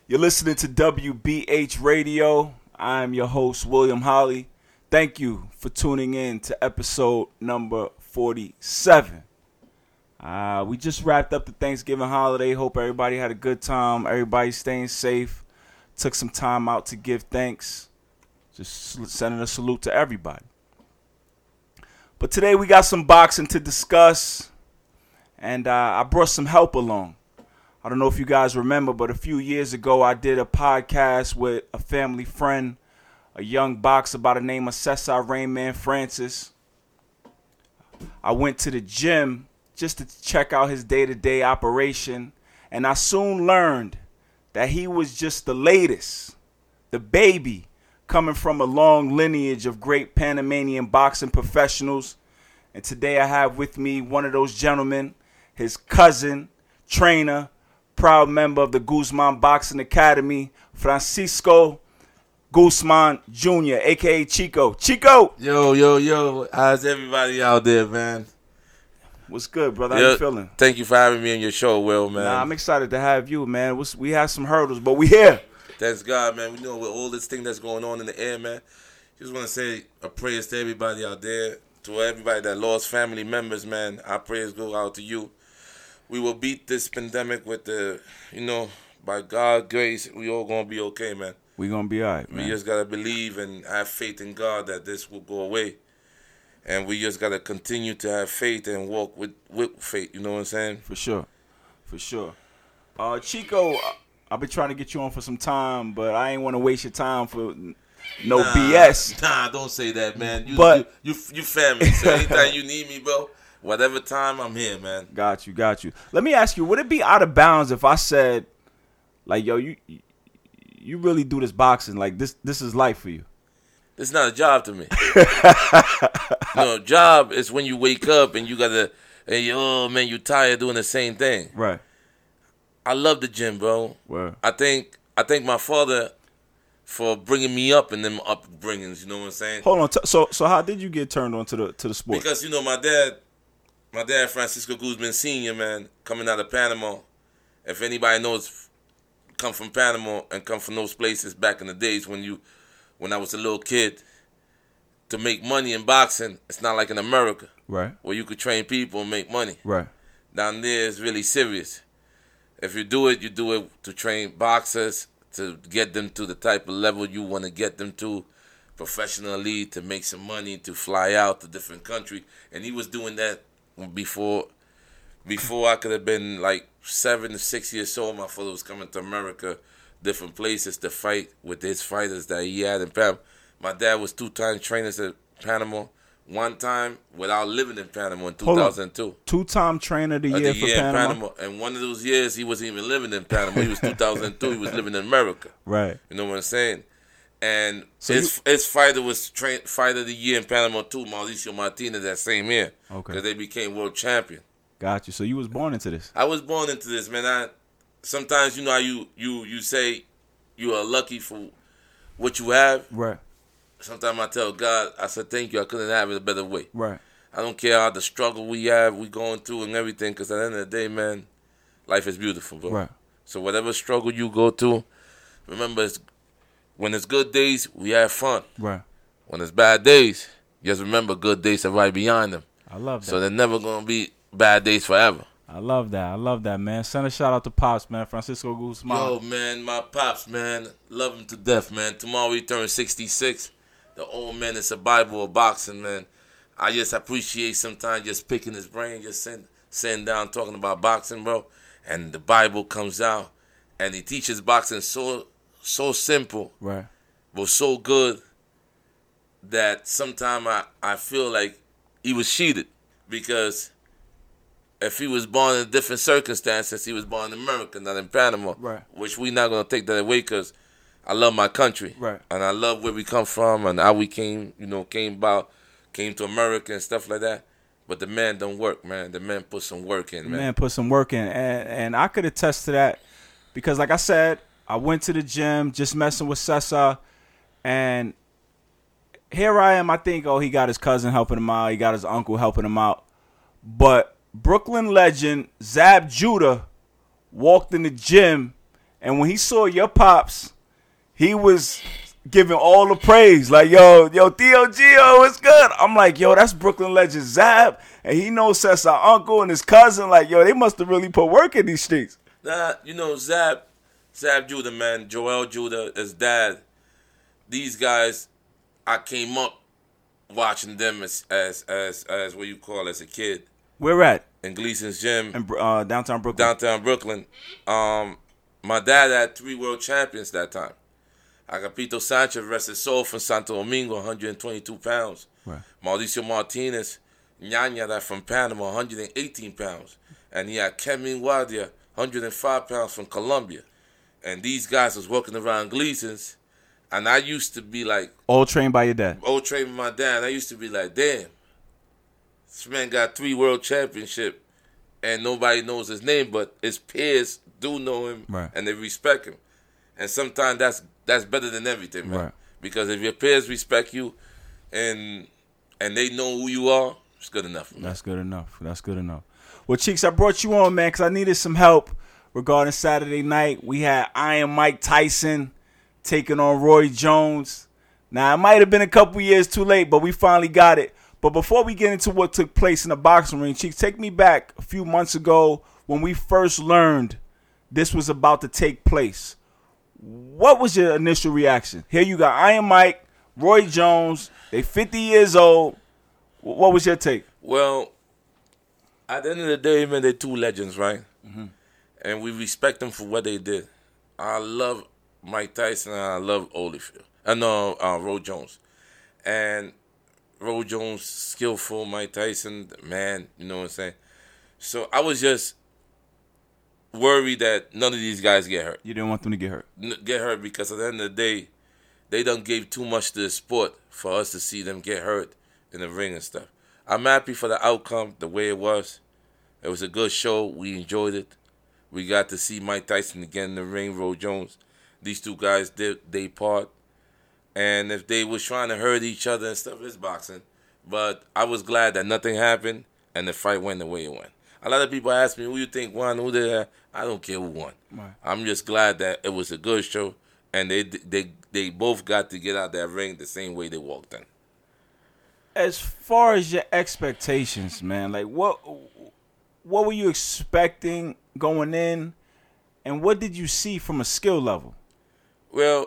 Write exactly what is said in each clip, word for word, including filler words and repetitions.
You're listening to W B H Radio. I'm your host, William Holly. Thank you for tuning in to episode number forty-seven. Uh, we just wrapped up the Thanksgiving holiday. Hope everybody had a good time. Everybody's staying safe. Took some time out to give thanks. Just sending a salute to everybody. But today we got some boxing to discuss. And uh, I brought some help along. I don't know if you guys remember, but a few years ago, I did a podcast with a family friend, a young boxer by the name of Cesar Rainman Francis. I went to the gym just to check out his day-to-day operation, and I soon learned that he was just the latest, the baby, coming from a long lineage of great Panamanian boxing professionals. And today I have with me one of those gentlemen, his cousin, trainer, proud member of the Guzman Boxing Academy, Francisco Guzman Junior, a k a. Chico. Chico! Yo, yo, yo. How's everybody out there, man? What's good, brother? How yo, you feeling? Thank you for having me on your show, Will, man. Nah, I'm excited to have you, man. We had some hurdles, but we here. Thanks God, man. We know with all this thing that's going on in the air, man. Just want to say a prayers to everybody out there, to everybody that lost family members, man. Our prayers go out to you. We will beat this pandemic with the, you know, by God's grace, we all going to be okay, man. We going to be all right, man. We just got to believe and have faith in God that this will go away. And we just got to continue to have faith and walk with, with faith, you know what I'm saying? For sure. For sure. Uh, Chico, I've been trying to get you on for some time, but I ain't want to waste your time for no nah, B S. Nah, don't say that, man. You, but, you, you, you family, so anytime you need me, bro. Whatever time, I'm here, man. Got you, got you. Let me ask you, would it be out of bounds if I said, like, yo, you you really do this boxing, like, this this is life for you? It's not a job to me. No, job is when you wake up and you got to, and you, oh, man, you tired doing the same thing. Right. I love the gym, bro. Word. I think I thank my father for bringing me up in them upbringings, you know what I'm saying? Hold on. T- so so how did you get turned on to the, to the sport? Because, you know, my dad... My dad, Francisco Guzman Senior, man, coming out of Panama. If anybody knows, come from Panama and come from those places back in the days when you, when I was a little kid, to make money in boxing, it's not like in America, right? Where you could train people and make money, right? Down there, it's really serious. If you do it, you do it to train boxers, to get them to the type of level you want to get them to, professionally, to make some money, to fly out to different countries, and he was doing that. Before before I could have been like seven to six years old, my father was coming to America, different places to fight with his fighters that he had in Panama. My dad was two-time trainers at Panama, one time without living in Panama in two thousand two. Two-time trainer of the year the for year Panama? Panama. And one of those years, he wasn't even living in Panama. He was two thousand two. He was living in America. Right. You know what I'm saying? And so his you, his fighter was train, fighter of the year in Panama too, Mauricio Martinez, that same year. Okay. Because they became world champion. Got you. So you was born into this. I was born into this, man. I sometimes you know how you you you say you are lucky for what you have. Right. Sometimes I tell God, I said thank you. I couldn't have it a better way. Right. I don't care how the struggle we have, we going through and everything. Because at the end of the day, man, life is beautiful, bro. Right. So whatever struggle you go through, remember it's. When it's good days, we have fun. Right. When it's bad days, just remember good days are right behind them. I love that. So they're never going to be bad days forever. I love that. I love that, man. Send a shout out to Pops, man. Francisco Guzman. Yo, man, my Pops, man. Love him to death, man. Tomorrow he turns sixty-six. The old man is a Bible of boxing, man. I just appreciate sometimes just picking his brain, just sitting, sitting down talking about boxing, bro. And the Bible comes out, and he teaches boxing so... so simple, right, but so good that sometimes I, I feel like he was cheated because if he was born in different circumstances, he was born in America, not in Panama, right, which we're not going to take that away because I love my country, right, and I love where we come from and how we came, you know, came about, came to America and stuff like that. But the man don't work, man. The man put some work in, man. The man put some work in, and, and I could attest to that because, like I said, I went to the gym, just messing with Cesar, and here I am. I think, oh, he got his cousin helping him out. He got his uncle helping him out. But Brooklyn legend Zab Judah walked in the gym And when he saw your pops, he was giving all the praise. Like, yo, yo, Theo Gio, it's good. I'm like, yo, that's Brooklyn legend Zab. And he knows that's our uncle and his cousin. Like, yo, they must have really put work in these streets. Nah, you know, Zab, Zab Judah, man, Joel Judah, his dad, these guys, I came up watching them as, as, as, as what you call as a kid. Where at? In Gleason's Gym. In uh, downtown Brooklyn. Downtown Brooklyn. Um, my dad had three world champions that time. Agapito Sanchez, rest his soul, from Santo Domingo, one hundred twenty-two pounds. Right. Mauricio Martinez, Ñaña, that from Panama, one hundred eighteen pounds. And he had Kevin Guardia, one hundred five pounds from Colombia. And these guys was working around Gleason's. And I used to be like... All trained by your dad? All trained by my dad. I used to be like, damn. This man got three world championship and nobody knows his name, but his peers do know him, right, and they respect him. And sometimes that's that's better than everything, man. Right. Because if your peers respect you and and they know who you are, it's good enough, man. That's good enough. That's good enough. Well, Cheeks, I brought you on, man, because I needed some help regarding Saturday night. We had Iron Mike Tyson taking on Roy Jones. Now, it might have been a couple years too late, but we finally got it. But before we get into what took place in the boxing ring, Cheeks, take me back a few months ago when we first learned this was about to take place. What was your initial reaction? Here you got Iron Mike, Roy Jones. They fifty years old. What was your take? Well, at the end of the day, man, they're two legends, right? Mm-hmm. And we respect them for what they did. I love Mike Tyson and I love Holyfield. I know uh, Roy Jones. And Roy Jones, skillful, Mike Tyson, man, you know what I'm saying? So I was just worried that none of these guys get hurt. You didn't want them to get hurt? N- get hurt because at the end of the day, they done gave too much to the sport for us to see them get hurt in the ring and stuff. I'm happy for the outcome, the way it was. It was a good show. We enjoyed it. We got to see Mike Tyson again in the ring, Roy Jones. These two guys did they part. And if they was trying to hurt each other and stuff, it's boxing. But I was glad that nothing happened and the fight went the way it went. A lot of people ask me, who you think won, who did that? I don't care who won. Right. I'm just glad that it was a good show and they they they both got to get out that ring the same way they walked in. As far as your expectations, man, like what what were you expecting going in and what did you see from a skill level? Well,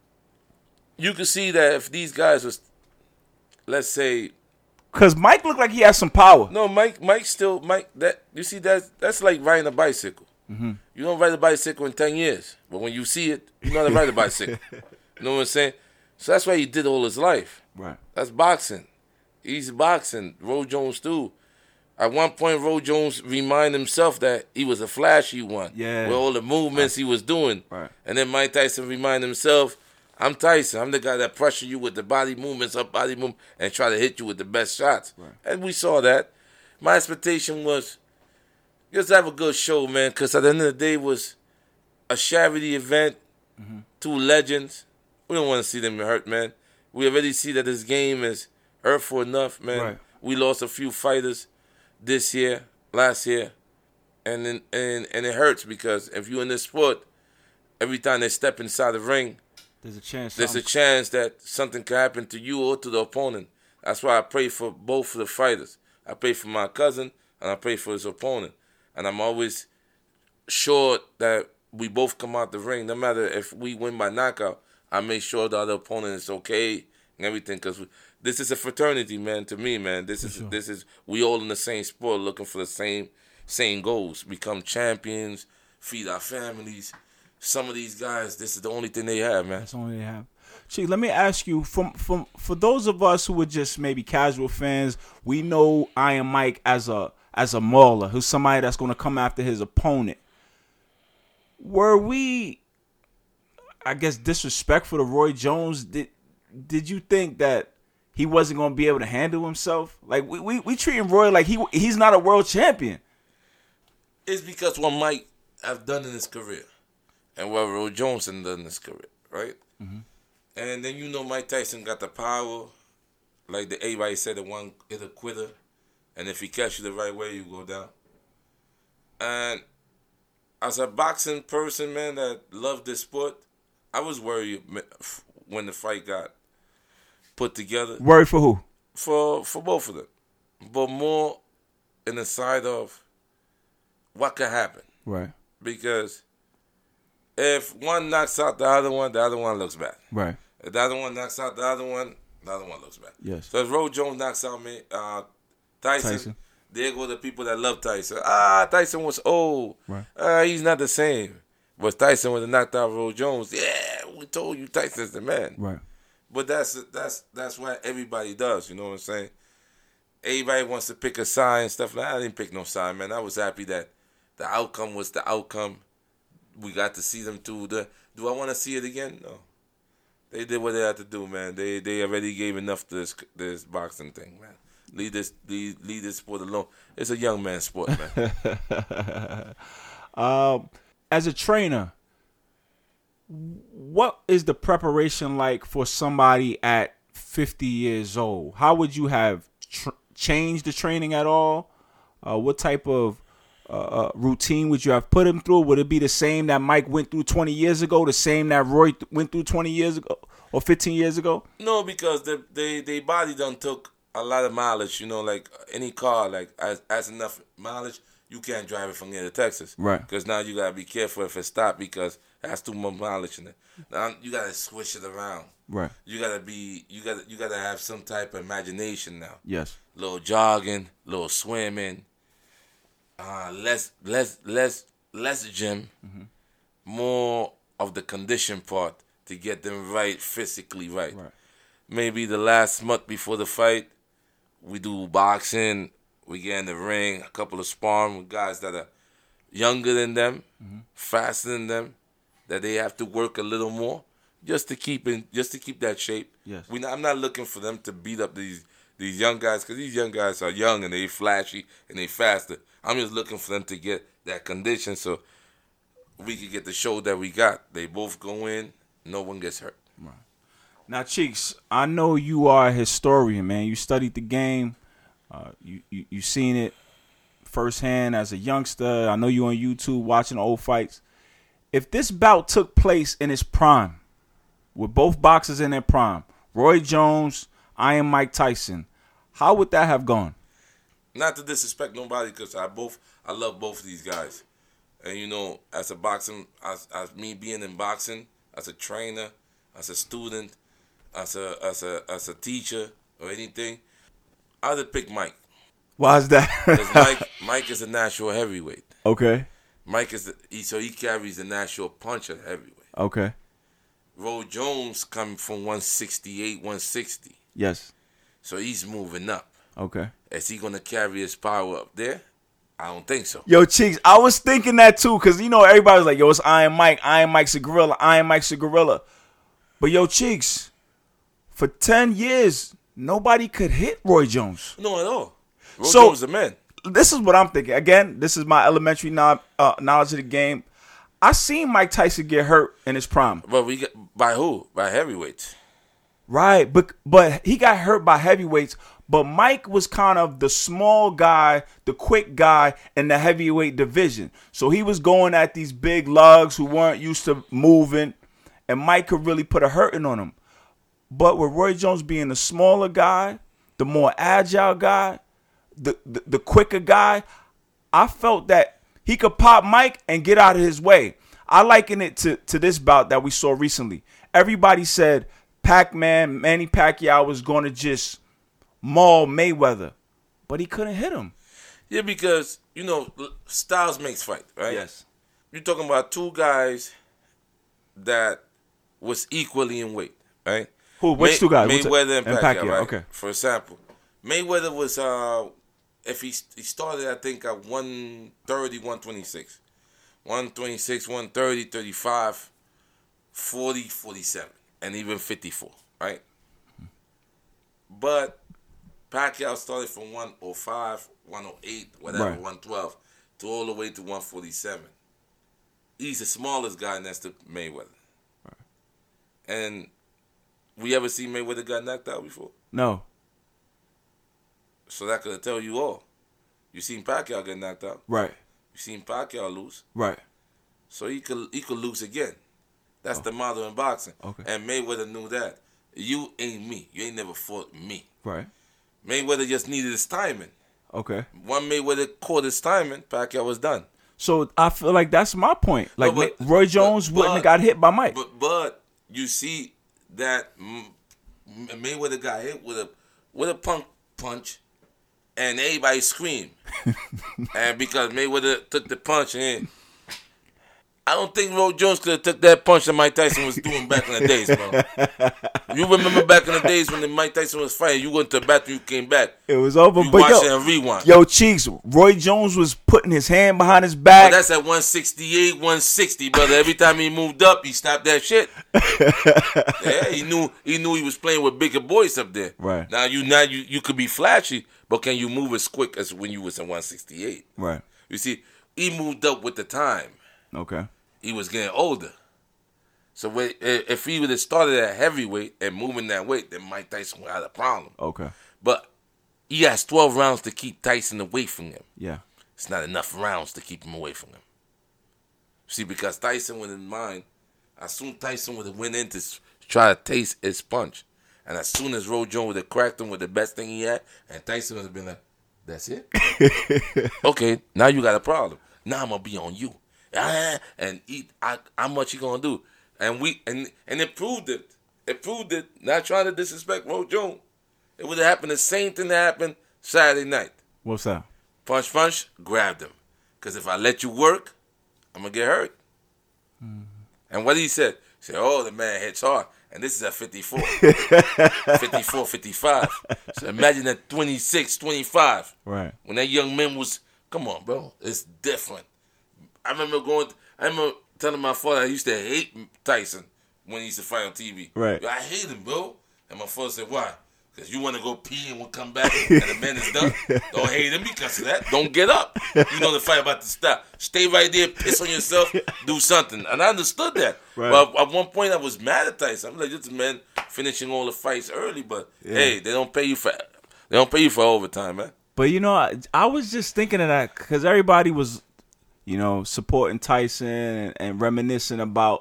you can see that if these guys was, let's say, because Mike looked like he had some power. No, Mike, Mike still, Mike. That you see that that's like riding a bicycle. Mm-hmm. You don't ride a bicycle in ten years, but when you see it, you know how to ride a bicycle. You know what I'm saying? So that's why he did all his life. Right. That's boxing. He's boxing. Roy Jones too. At one point, Roy Jones reminded himself that he was a flashy one. Yeah. With all the movements right. he was doing. Right. And then Mike Tyson reminded himself, I'm Tyson. I'm the guy that pressure you with the body movements, up body movement, and try to hit you with the best shots. Right. And we saw that. My expectation was just have a good show, man, because at the end of the day it was a charity event, mm-hmm. two legends. We don't want to see them hurt, man. We already see that this game is hurtful enough, man. Right. We lost a few fighters this year, last year, and then, and and it hurts because if you're in this sport, every time they step inside the ring, There's a chance. There's a chance that something can happen to you or to the opponent. That's why I pray for both of the fighters. I pray for my cousin and I pray for his opponent. And I'm always sure that we both come out the ring. No matter if we win by knockout, I make sure the other opponent is okay and everything. Because this is a fraternity, man. To me, man, this is sure. this is we all in the same sport, looking for the same same goals: become champions, feed our families. Some of these guys, this is the only thing they have, man. That's the only they have. Chief, let me ask you, from from for those of us who are just maybe casual fans, we know Iron Mike as a as a mauler, who's somebody that's going to come after his opponent. Were we, I guess, disrespectful to Roy Jones? Did did you think that he wasn't going to be able to handle himself? Like we we, we treat him Roy like he he's not a world champion. It's because what Mike have done in his career. And what Roy Jones done in his career, right? Mm-hmm. And then you know Mike Tyson got the power, like the everybody said, the one hit a quitter, and if he catch you the right way, you go down. And as a boxing person, man, that loved this sport, I was worried when the fight got put together. Worried for who? For for both of them, but more in the side of what could happen. Right. Because if one knocks out the other one, the other one looks bad. Right. If the other one knocks out the other one, the other one looks bad. Yes. So if Roy Jones knocks out me, uh, Tyson, Tyson, there go the people that love Tyson. Ah, Tyson was old. Right. Uh, he's not the same. But Tyson would have knocked out Roy Jones. Yeah, we told you Tyson's the man. Right. But that's that's that's what everybody does. You know what I'm saying? Everybody wants to pick a side and stuff like that. I didn't pick no side, man. I was happy that the outcome was the outcome. We got to see them through the. Do I want to see it again? No. They did what they had to do, man. They they already gave enough to this this boxing thing, man. Leave this leave, leave this sport alone. It's a young man's sport, man. um, as a trainer, what is the preparation like for somebody at fifty years old? How would you have tr- changed the training at all? Uh, what type of uh, uh, routine would you have put him through? Would it be the same that Mike went through twenty years ago, the same that Roy th- went through twenty years ago or fifteen years ago? No, because they they they body done took a lot of mileage. You know, like any car, like as as enough mileage, you can't drive it from here to Texas. Right. Because now you gotta be careful if it stop because it has too much mileage in it. Now you gotta switch it around. Right. You gotta be you gotta you gotta have some type of imagination now. Yes. Little jogging, little swimming, uh, less less less less gym, mm-hmm. more of the condition part to get them right physically right. Right. Maybe the last month before the fight, we do boxing. We get in the ring, a couple of sparring with guys that are younger than them, mm-hmm. faster than them, that they have to work a little more just to keep in, just to keep that shape. Yes. We not, I'm not looking for them to beat up these these young guys because these young guys are young and they flashy and they faster. I'm just looking for them to get that condition so we can get the show that we got. They both go in, no one gets hurt. Right. Now, Cheeks, I know you are a historian, man. You studied the game. Uh, you, you you seen it firsthand as a youngster. I know you on YouTube watching old fights. If this bout took place in its prime, with both boxers in their prime, Roy Jones, Iron Mike Tyson, how would that have gone? Not to disrespect nobody, because I both I love both of these guys, and you know, as a boxing, as as me being in boxing, as a trainer, as a student, as a as a as a teacher or anything, I'd have picked Mike. Why is that? Because Mike, Mike is a natural heavyweight. Okay. Mike is the, he, so he carries the natural punch at heavyweight. Okay. Roy Jones coming from one sixty-eight, one sixty. Yes. So he's moving up. Okay. Is he gonna carry his power up there? I don't think so. Yo, Cheeks, I was thinking that too, because you know everybody's like, yo, it's Iron Mike, Iron Mike's a gorilla, Iron Mike's a gorilla. But yo, Cheeks, for ten years, nobody could hit Roy Jones. No, at all. Roy So- Jones is the man. This is what I'm thinking. Again, this is my elementary no- uh, knowledge of the game. I seen Mike Tyson get hurt in his prime. But we got by who? By heavyweights. Right, but but he got hurt by heavyweights. But Mike was kind of the small guy, the quick guy in the heavyweight division. So he was going at these big lugs who weren't used to moving, and Mike could really put a hurting on him. But with Roy Jones being the smaller guy, the more agile guy, the, the, the quicker guy, I felt that he could pop Mike and get out of his way. I liken it to, to this bout that we saw recently. Everybody said Pac-Man, Manny Pacquiao was going to just maul Mayweather, but he couldn't hit him. Yeah, because, you know, styles makes fight, right? Yes. You're talking about two guys that was equally in weight, right? Who? Which May- two guys? What's Mayweather it? and Pacquiao, right? Okay. For example, Mayweather was, uh, if he he started, I think, at one thirty, one twenty-six. one twenty-six, one thirty, thirty-five, forty, forty-seven, and even fifty-four, right? But Pacquiao started from one oh five, one oh eight, whatever, Right. one twelve, to all the way to one forty-seven. He's the smallest guy next to Mayweather. Right. And we ever see Mayweather got knocked out before? No. So that could tell you all. You seen Pacquiao get knocked out. Right. You seen Pacquiao lose. Right. so he could he could lose again. That's oh. the model in boxing. Okay. And Mayweather knew that. You ain't me. You ain't never fought me. Right. Mayweather just needed his timing. Okay. One Mayweather caught his timing, Pacquiao was done. So I feel like that's my point. Like no, but, Roy Jones but, wouldn't have got hit by Mike. But but you see that Mayweather got hit with a with a punk punch, and everybody screamed. And because Mayweather took the punch, and I don't think Roy Jones could have took that punch that Mike Tyson was doing back in the days, bro. You remember back in the days when the Mike Tyson was fighting, you went to the bathroom, you came back. It was over, you but watched yo, it and rewind. Yo, Cheeks, Roy Jones was putting his hand behind his back. But that's at one sixty-eight, one sixty, brother. Every time he moved up, he stopped that shit. Yeah, he knew he knew he was playing with bigger boys up there. Right. Now you now you, you could be flashy, but can you move as quick as when you was at one sixty-eight? Right. You see, he moved up with the time. Okay. He was getting older. So if he would have started at heavyweight and moving that weight, then Mike Tyson would have had a problem. Okay. But he has twelve rounds to keep Tyson away from him. Yeah. It's not enough rounds to keep him away from him. See, because Tyson was in mind, as soon as Tyson would have went in to try to taste his punch, and as soon as Roy Jones would have cracked him with the best thing he had, and Tyson would have been like, that's it? Okay, now you got a problem. Now I'm going to be on you. Ah, and eat. I, how much you going to do? And we and and it proved it. It proved it. Not trying to disrespect Roy Jones. It would have happened the same thing that happened Saturday night. What's that? Punch, punch, grabbed him. Because if I let you work, I'm going to get hurt. Mm. And what he said? He said, oh, the man hits hard. And this is at fifty-four. fifty-four, fifty-five. So imagine at twenty-six, twenty-five. Right. When that young man was, come on, bro. It's different. I remember going, I remember telling my father I used to hate Tyson when he used to fight on T V. Right. I hate him, bro. And my father said, why? Because you want to go pee and we'll come back and the man is done? Don't hate him because of that. Don't get up. You know the fight about to stop. Stay right there, piss on yourself, do something. And I understood that. Right. But at one point I was mad at Tyson. I'm like, this man finishing all the fights early, but yeah. Hey, they don't pay you for they don't pay you for overtime, man. But you know, I, I was just thinking of that because everybody was, you know, supporting Tyson and, and reminiscing about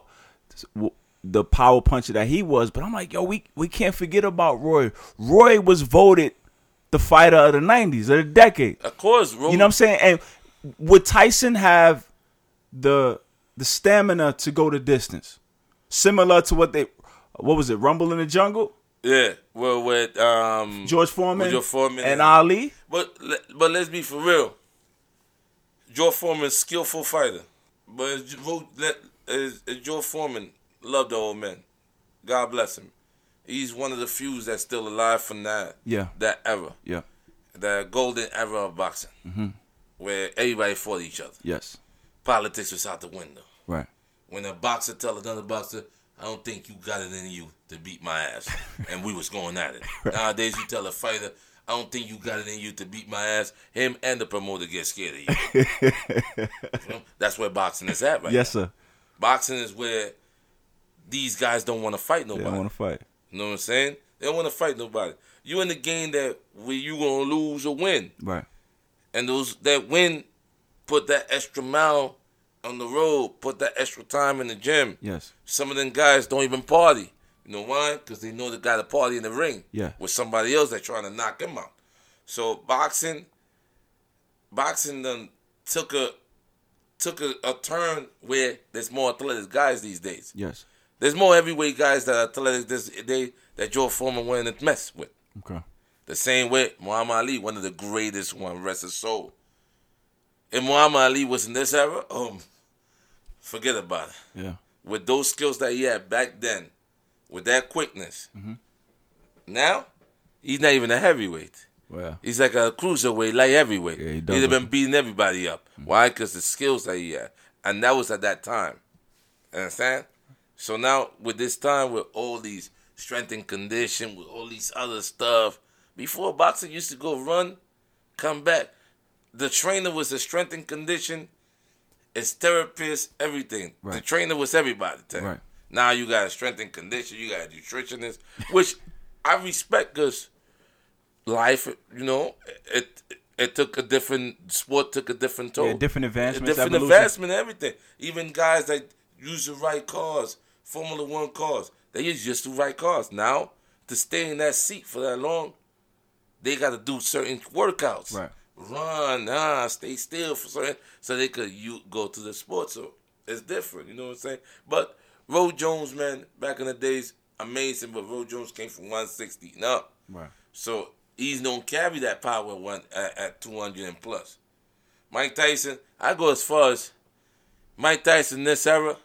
the power puncher that he was. But I'm like, yo, we, we can't forget about Roy. Roy was voted the fighter of the nineties, of the decade. Of course. Roy. You know what I'm saying? And would Tyson have the the stamina to go the distance? Similar to what they, what was it, Rumble in the Jungle? Yeah, well, with um, George Foreman, with George Foreman and, and Ali. But but let's be for real. George Foreman, skillful fighter, but George Foreman loved the old man. God bless him. He's one of the few that's still alive from that yeah that era. Yeah, the golden era of boxing, mm-hmm. where everybody fought each other. Yes, politics was out the window. Right. When a boxer tell another boxer, I don't think you got it in you to beat my ass. And we was going at it. Right. Nowadays, you tell a fighter, I don't think you got it in you to beat my ass. Him and the promoter get scared of you. You know? That's where boxing is at right yes, now. Yes, sir. Boxing is where these guys don't want to fight nobody. They don't want to fight. You know what I'm saying? They don't want to fight nobody. You in the game that where you going to lose or win. Right. And those that win put that extra mile on the road, put that extra time in the gym. Yes. Some of them guys don't even party. You know why? Because they know they got to party in the ring. Yeah. With somebody else that's trying to knock them out. So boxing, boxing done took a took a, a turn where there's more athletic guys these days. Yes. There's more heavyweight guys that are athletic this day that George Foreman went and mess with. Okay. The same way Muhammad Ali, one of the greatest one, rest his soul. If Muhammad Ali was in this era, um, forget about it. Yeah. With those skills that he had back then, with that quickness, mm-hmm. now he's not even a heavyweight. Wow. He's like a cruiserweight, light heavyweight. Yeah, he He'd have been beating everybody up. Mm-hmm. Why? Because the skills that he had, and that was at that time. Understand? So now with this time, with all these strength and condition, with all these other stuff, before boxing used to go run, come back. The trainer was a strength and condition, his therapist, everything. Right. The trainer was everybody. Right. Now you got a strength and condition, you got a nutritionist, which I respect because life, you know, it, it took a different sport, took a different toll. Yeah, different advancements, a different evolution. advancement, everything. Even guys that used to ride cars, Formula One cars, they used just to ride cars. Now, to stay in that seat for that long, they got to do certain workouts. Right. Run, ah, stay still for certain, so they could you go to the sports. So it's different, you know what I'm saying? But Roy Jones, man, back in the days, amazing. But Roy Jones came from one sixty and up, Right. so he's don't carry that power one at, at two hundred and plus. Mike Tyson, I go as far as Mike Tyson this era.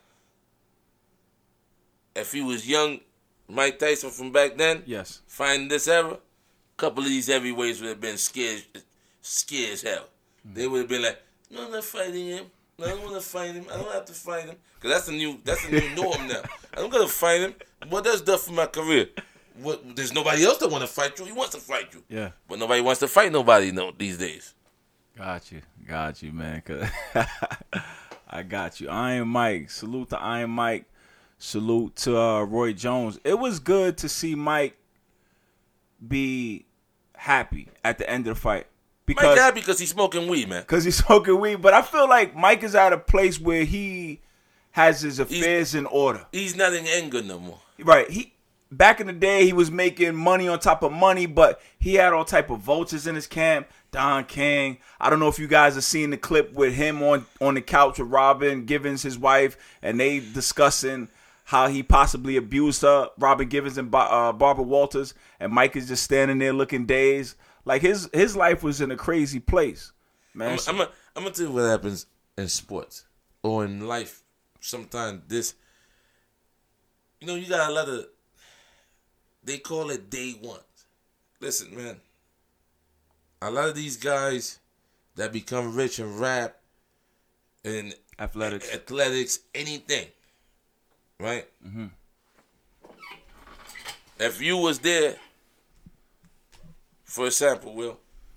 If he was young, Mike Tyson from back then, Yes. fighting this era, a couple of these heavyweights would have been scared. Scared as hell. Mm-hmm. They would have been like, "No, I'm not fighting him. No, I don't want to fight him. I don't have to fight him because that's the new that's the new norm now. I don't gotta fight him. What that's done for my career? What? There's nobody else that want to fight you. He wants to fight you. Yeah. But nobody wants to fight nobody no these days. Got you, got you, man. Cause I got you. Iron Mike. Salute to Iron Mike. Salute to uh, Roy Jones. It was good to see Mike be happy at the end of the fight. Because, Mike happy because he's smoking weed, man. Because he's smoking weed. But I feel like Mike is at a place where he has his affairs he's, in order. He's not in anger no more. Right. He back in the day, he was making money on top of money, but he had all type of vultures in his camp. Don King. I don't know if you guys have seen the clip with him on, on the couch with Robin Givens, his wife, and they discussing how he possibly abused her, Robin Givens and uh, Barbara Walters, and Mike is just standing there looking dazed. Like, his his life was in a crazy place, man. I'm going I'm to tell you what happens in sports or in life. Sometimes this, you know, you got a lot of, they call it day ones. Listen, man, a lot of these guys that become rich in rap and athletics, athletics, anything, right? Mm-hmm. If you was there, for example, Will,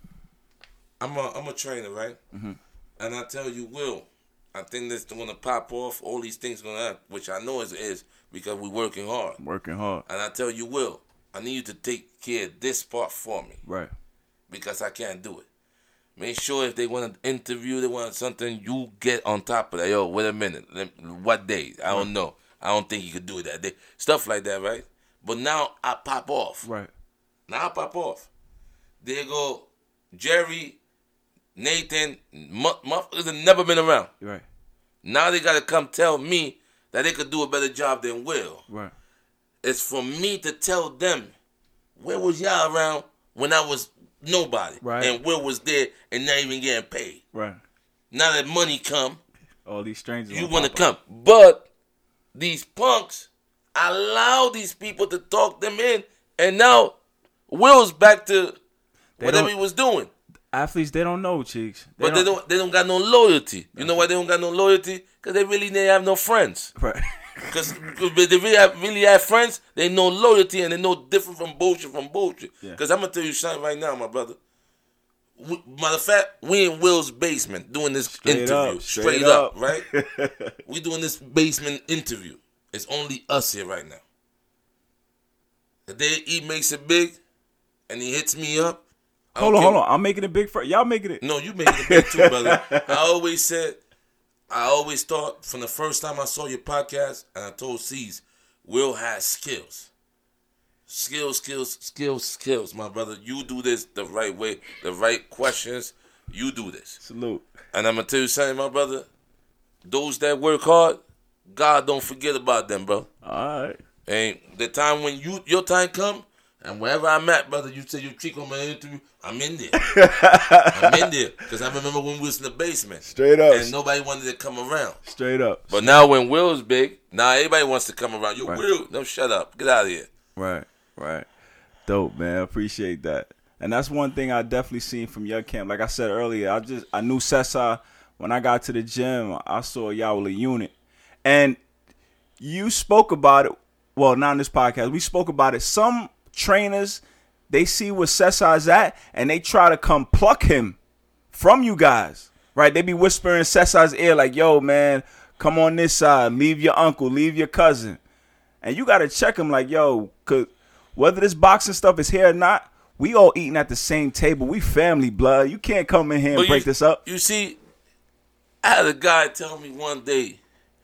I'm a I'm a trainer, right? Mm-hmm. And I tell you, Will, I think this going to pop off. All these things going to happen, which I know is is because we're working hard. Working hard. And I tell you, Will, I need you to take care of this part for me. Right. Because I can't do it. Make sure if they want an interview, they want something, you get on top of that. Yo, wait a minute. What day? I don't know. I don't think you could do it that day. Stuff like that, right? But now I pop off. Right. Now I pop off. There go Jerry, Nathan, motherfuckers have never been around. Right. Now they got to come tell me that they could do a better job than Will. Right. It's for me to tell them, where was y'all around when I was nobody? Right. And Will was there and not even getting paid. Right. Now that money come, all these strangers, you want to come. But these punks allow these people to talk them in, and now Will's back to they whatever he was doing. Athletes, they don't know, Cheeks. They but don't, they don't they don't got no loyalty. You know why they don't got no loyalty? Because they really they have no friends. Right. Because if they really have, really have friends, they know loyalty and they know different from bullshit from bullshit. Because yeah. I'm going to tell you something right now, my brother. We, matter of fact, we in Will's basement doing this straight interview. Up, straight, straight up, up, right? We doing this basement interview. It's only us here right now. The day he makes it big and he hits me up. Hold on, hold on. I'm making it big for y'all making it. No, you making it big too, brother. I always said, I always thought from the first time I saw your podcast, and I told C's, Will has skills. Skills, skills, skills, skills, my brother. You do this the right way, the right questions. You do this. Salute. And I'm going to tell you something, my brother. Those that work hard, God don't forget about them, bro. All right. And the time when you your time come, and wherever I'm at, brother, you say you treat on my interview, I'm in there. I'm in there. Because I remember when we was in the basement. Straight up. And nobody wanted to come around. Straight up. But now when Will's big, now everybody wants to come around. You right. Will. No, shut up. Get out of here. Right, right. Dope, man. Appreciate that. And that's one thing I definitely seen from your camp. Like I said earlier, I just I knew Cesar. When I got to the gym, I saw y'all with a unit. And you spoke about it. Well, not in this podcast. We spoke about it. Some trainers, they see where Cesar's at, and they try to come pluck him from you guys, right? They be whispering in Cesar's ear like, yo, man, come on this side. Leave your uncle. Leave your cousin. And you got to check him like, yo, because whether this boxing stuff is here or not, We all eating at the same table. We family, blood. You can't come in here and But break you, this up. You see, I had a guy tell me one day,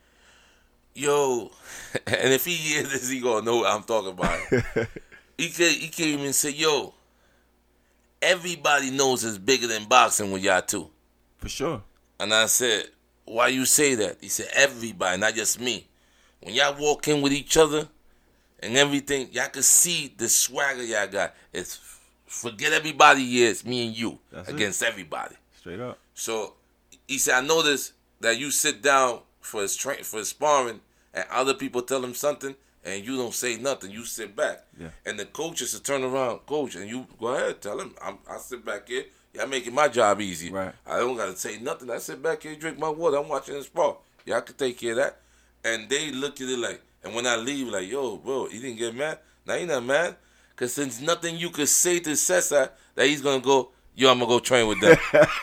yo, and if he hears this, he gonna know what I'm talking about. he came, he came and said, yo, everybody knows it's bigger than boxing with y'all too. For sure. And I said, why you say that? He said, everybody, not just me. When y'all walk in with each other and everything, y'all can see the swagger y'all got. It's forget everybody is me and you That's against it. everybody. Straight up. So he said, I noticed that you sit down for his train for his sparring and other people tell him something and you don't say nothing. You sit back. Yeah. And the coach is to turn around, coach, and you go ahead, tell him, I'm, I sit back here. Y'all making my job easy. Right. I don't got to say nothing. I sit back here, drink my water. I'm watching the sport. Y'all can take care of that. And they look at it like, and when I leave, like, yo, bro, you didn't get mad? Now you not mad? Because since nothing you could say to Cesar that he's going to go, yo, I'm going to go train with them.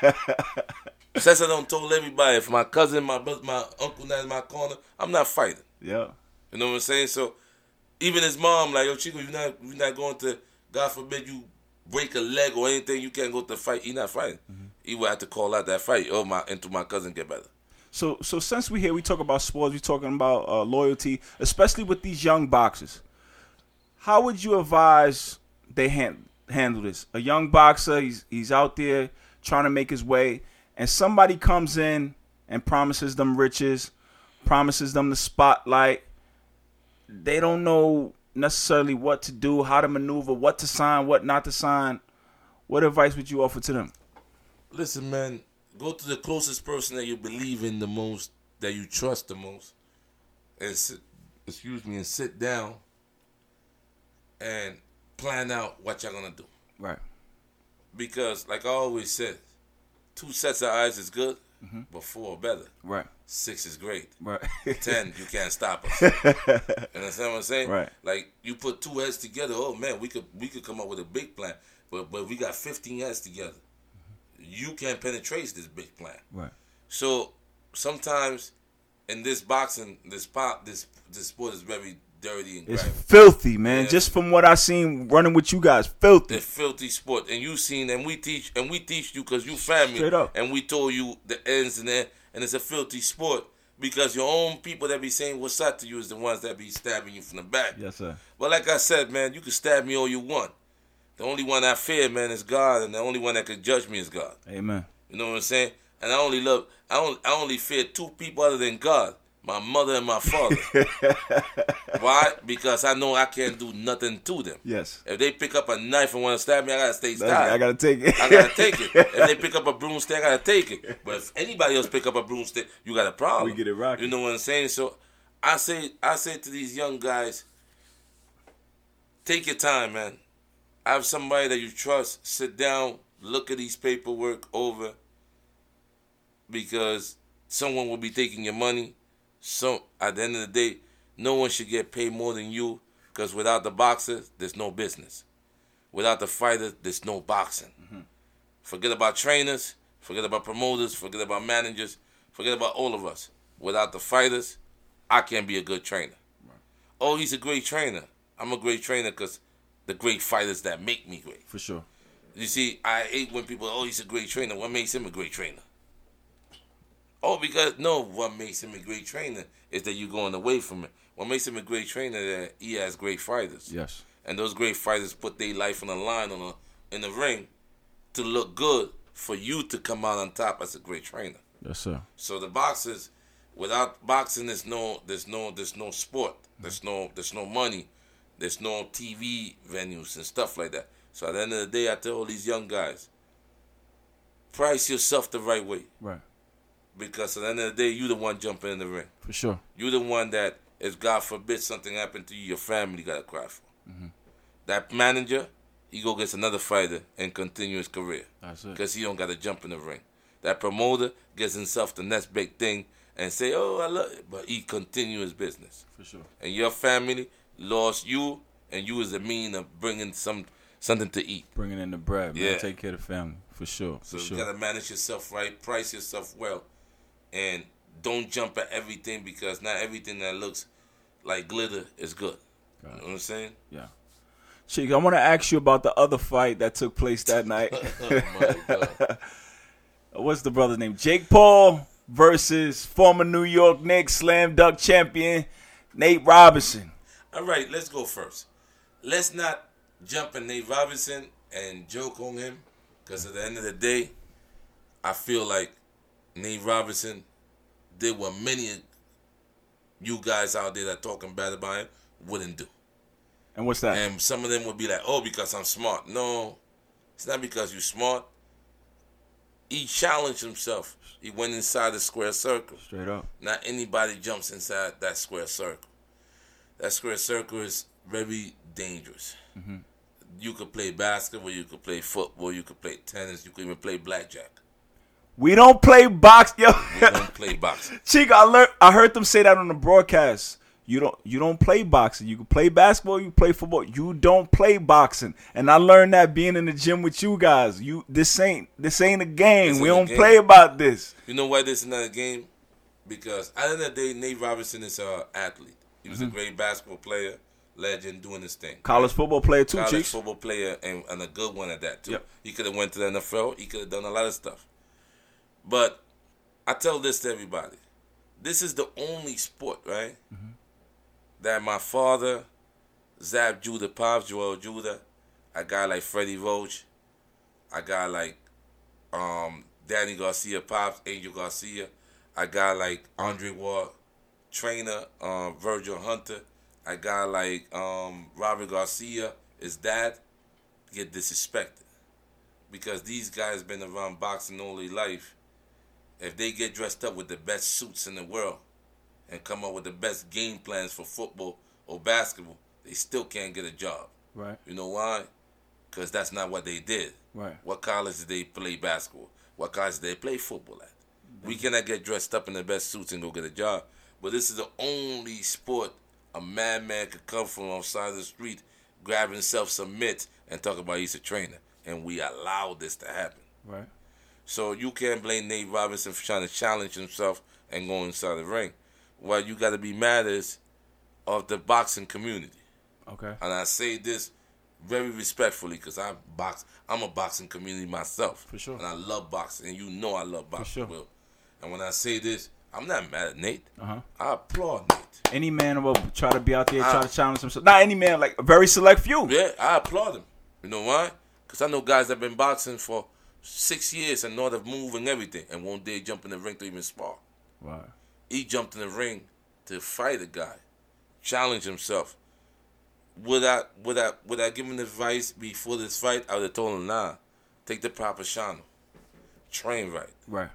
Cesar don't told everybody, if my cousin, my brother, my uncle not in my corner, I'm not fighting. Yeah. You know what I'm saying? So even his mom, like, yo, Chico, you're not, you're not going to, God forbid you break a leg or anything, you can't go to fight. He not fighting. Mm-hmm. He would have to call out that fight. Oh, my, until my cousin get better. So, so since we here, we talk about sports. We talking about uh, loyalty, especially with these young boxers. How would you advise they hand, handle this? A young boxer, he's he's out there trying to make his way, and somebody comes in and promises them riches, promises them the spotlight. They don't know necessarily what to do, how to maneuver, what to sign, what not to sign. What advice would you offer to them? Listen, man, go to the closest person that you believe in the most, that you trust the most, and sit, excuse me, and sit down and plan out what you're gonna do. Right. Because, like I always said, two sets of eyes is good, mm-hmm. but four are better. Right. Six is great. Right. Ten, you can't stop us. You understand what I'm saying? Right. Like, you put two heads together, oh man, we could we could come up with a big plan. But but we got fifteen heads together. Mm-hmm. You can't penetrate this big plan. Right. So sometimes in this boxing, this pop, this this sport is very dirty and it's grimy. Filthy, man. Yeah. Just from what I seen running with you guys, filthy. The filthy sport, and you seen, and we teach, and we teach you because you family, Straight up. and we told you the ends and that, and it's a filthy sport because your own people that be saying what's up to you is the ones that be stabbing you from the back. Yes, sir. But like I said, man, you can stab me all you want. The only one I fear, man, is God, and the only one that can judge me is God. Amen. You know what I'm saying? And I only love, I only, I only fear two people other than God. My mother and my father. Why? Because I know I can't do nothing to them. Yes. If they pick up a knife and want to stab me, I gotta stay That's, stab. I gotta take it. I gotta take it. If they pick up a broomstick, I gotta take it. But if anybody else pick up a broomstick, you got a problem. We get it rocking. You know what I'm saying? So I say, I say to these young guys, take your time, man. Have somebody that you trust. Sit down, look at these paperwork over, because someone will be taking your money. So at the end of the day, no one should get paid more than you, because without the boxer, there's no business. Without the fighter, there's no boxing. Mm-hmm. Forget about trainers, forget about promoters, forget about managers, forget about all of us. Without the fighters, I can't be a good trainer. Right. Oh, he's a great trainer. I'm a great trainer because the great fighters that make me great. For sure. You see, I hate when people, oh, he's a great trainer. What makes him a great trainer? Oh, because, no, what makes him a great trainer is that you're going away from it. What makes him a great trainer is that he has great fighters. Yes. And those great fighters put their life on the line on a, in the ring to look good for you to come out on top as a great trainer. Yes, sir. So the boxers, without boxing, there's no, there's no, there's no sport. There's no, there's no money. There's no T V venues and stuff like that. So at the end of the day, I tell all these young guys, price yourself the right way. Right. Because at the end of the day, you the one jumping in the ring. For sure. You the one that, if God forbid something happened to you, your family got to cry for. Mm-hmm. That manager, he go gets another fighter and continue his career. That's it. Because he don't got to jump in the ring. That promoter gets himself the next big thing and say, oh, I love it. But he continue his business. For sure. And your family lost you, and you was the mean of bringing some something to eat. Bringing in the bread, man. Yeah. Take care of the family. For sure. So For you sure. got to manage yourself right, price yourself well. And don't jump at everything, because not everything that looks like glitter is good. You know what I'm saying? Yeah. Chick, I want to ask you about the other fight that took place that night. Oh my God. What's the brother's name? Jake Paul versus former New York Knicks slam dunk champion Nate Robinson. All right, let's go first. Let's not jump in Nate Robinson and joke on him, because at the end of the day, I feel like Nate Robinson did what many of you guys out there that talking bad about him wouldn't do. And what's that? And some of them would be like, oh, because I'm smart. No, it's not because you're smart. He challenged himself. He went inside the square circle. Straight up. Not anybody jumps inside that square circle. That square circle is very dangerous. Mm-hmm. You could play basketball, you could play football, you could play tennis, you could even play blackjack. We don't play box, yo. We don't play boxing. Chico, I learned. I heard them say that on the broadcast. You don't. You don't play boxing. You can play basketball. You play football. You don't play boxing. And I learned that being in the gym with you guys. You. This ain't. This ain't a game. This we ain't a don't game. play about this. You know why this is not a game? Because at the end of the day, Nate Robinson is an athlete. He was mm-hmm. a great basketball player, legend, doing his thing. College right? football player too, College Cheeks. football player, and, and a good one at that too. Yep. He could have went to the N F L. He could have done a lot of stuff. But I tell this to everybody: this is the only sport, right, mm-hmm. that my father, Zab Judah, Pops, Joel Judah, a guy like Freddie Roach, a guy like um, Danny Garcia, Pops, Angel Garcia, a guy like Andre Ward, trainer, uh, Virgil Hunter, a guy like um, Robert Garcia, his dad, get disrespected. Because these guys been around boxing all their life. If they get dressed up with the best suits in the world and come up with the best game plans for football or basketball, they still can't get a job. Right. You know why? Because that's not what they did. Right. What college did they play basketball? What college did they play football at? We cannot get dressed up in the best suits and go get a job. But this is the only sport a madman could come from outside the street, grab himself some mitts, and talk about he's a trainer. And we allow this to happen. Right. So you can't blame Nate Robinson for trying to challenge himself and go inside the ring. What you got to be mad is of the boxing community. Okay. And I say this very respectfully because I box. I'm a boxing community myself. For sure. And I love boxing, and you know I love boxing. For sure. Will. And when I say this, I'm not mad at Nate. Uh-huh. I applaud Nate. Any man will try to be out there, I, try to challenge himself. Not any man, like a very select few. Yeah, I applaud him. You know why? Because I know guys that have been boxing for six years and know the move and everything, and one day jump in the ring to even spar. Wow. He jumped in the ring to fight a guy, challenge himself. Would I, would I, would I give him advice before this fight? I would have told him, nah, take the proper shano. Train right. Right.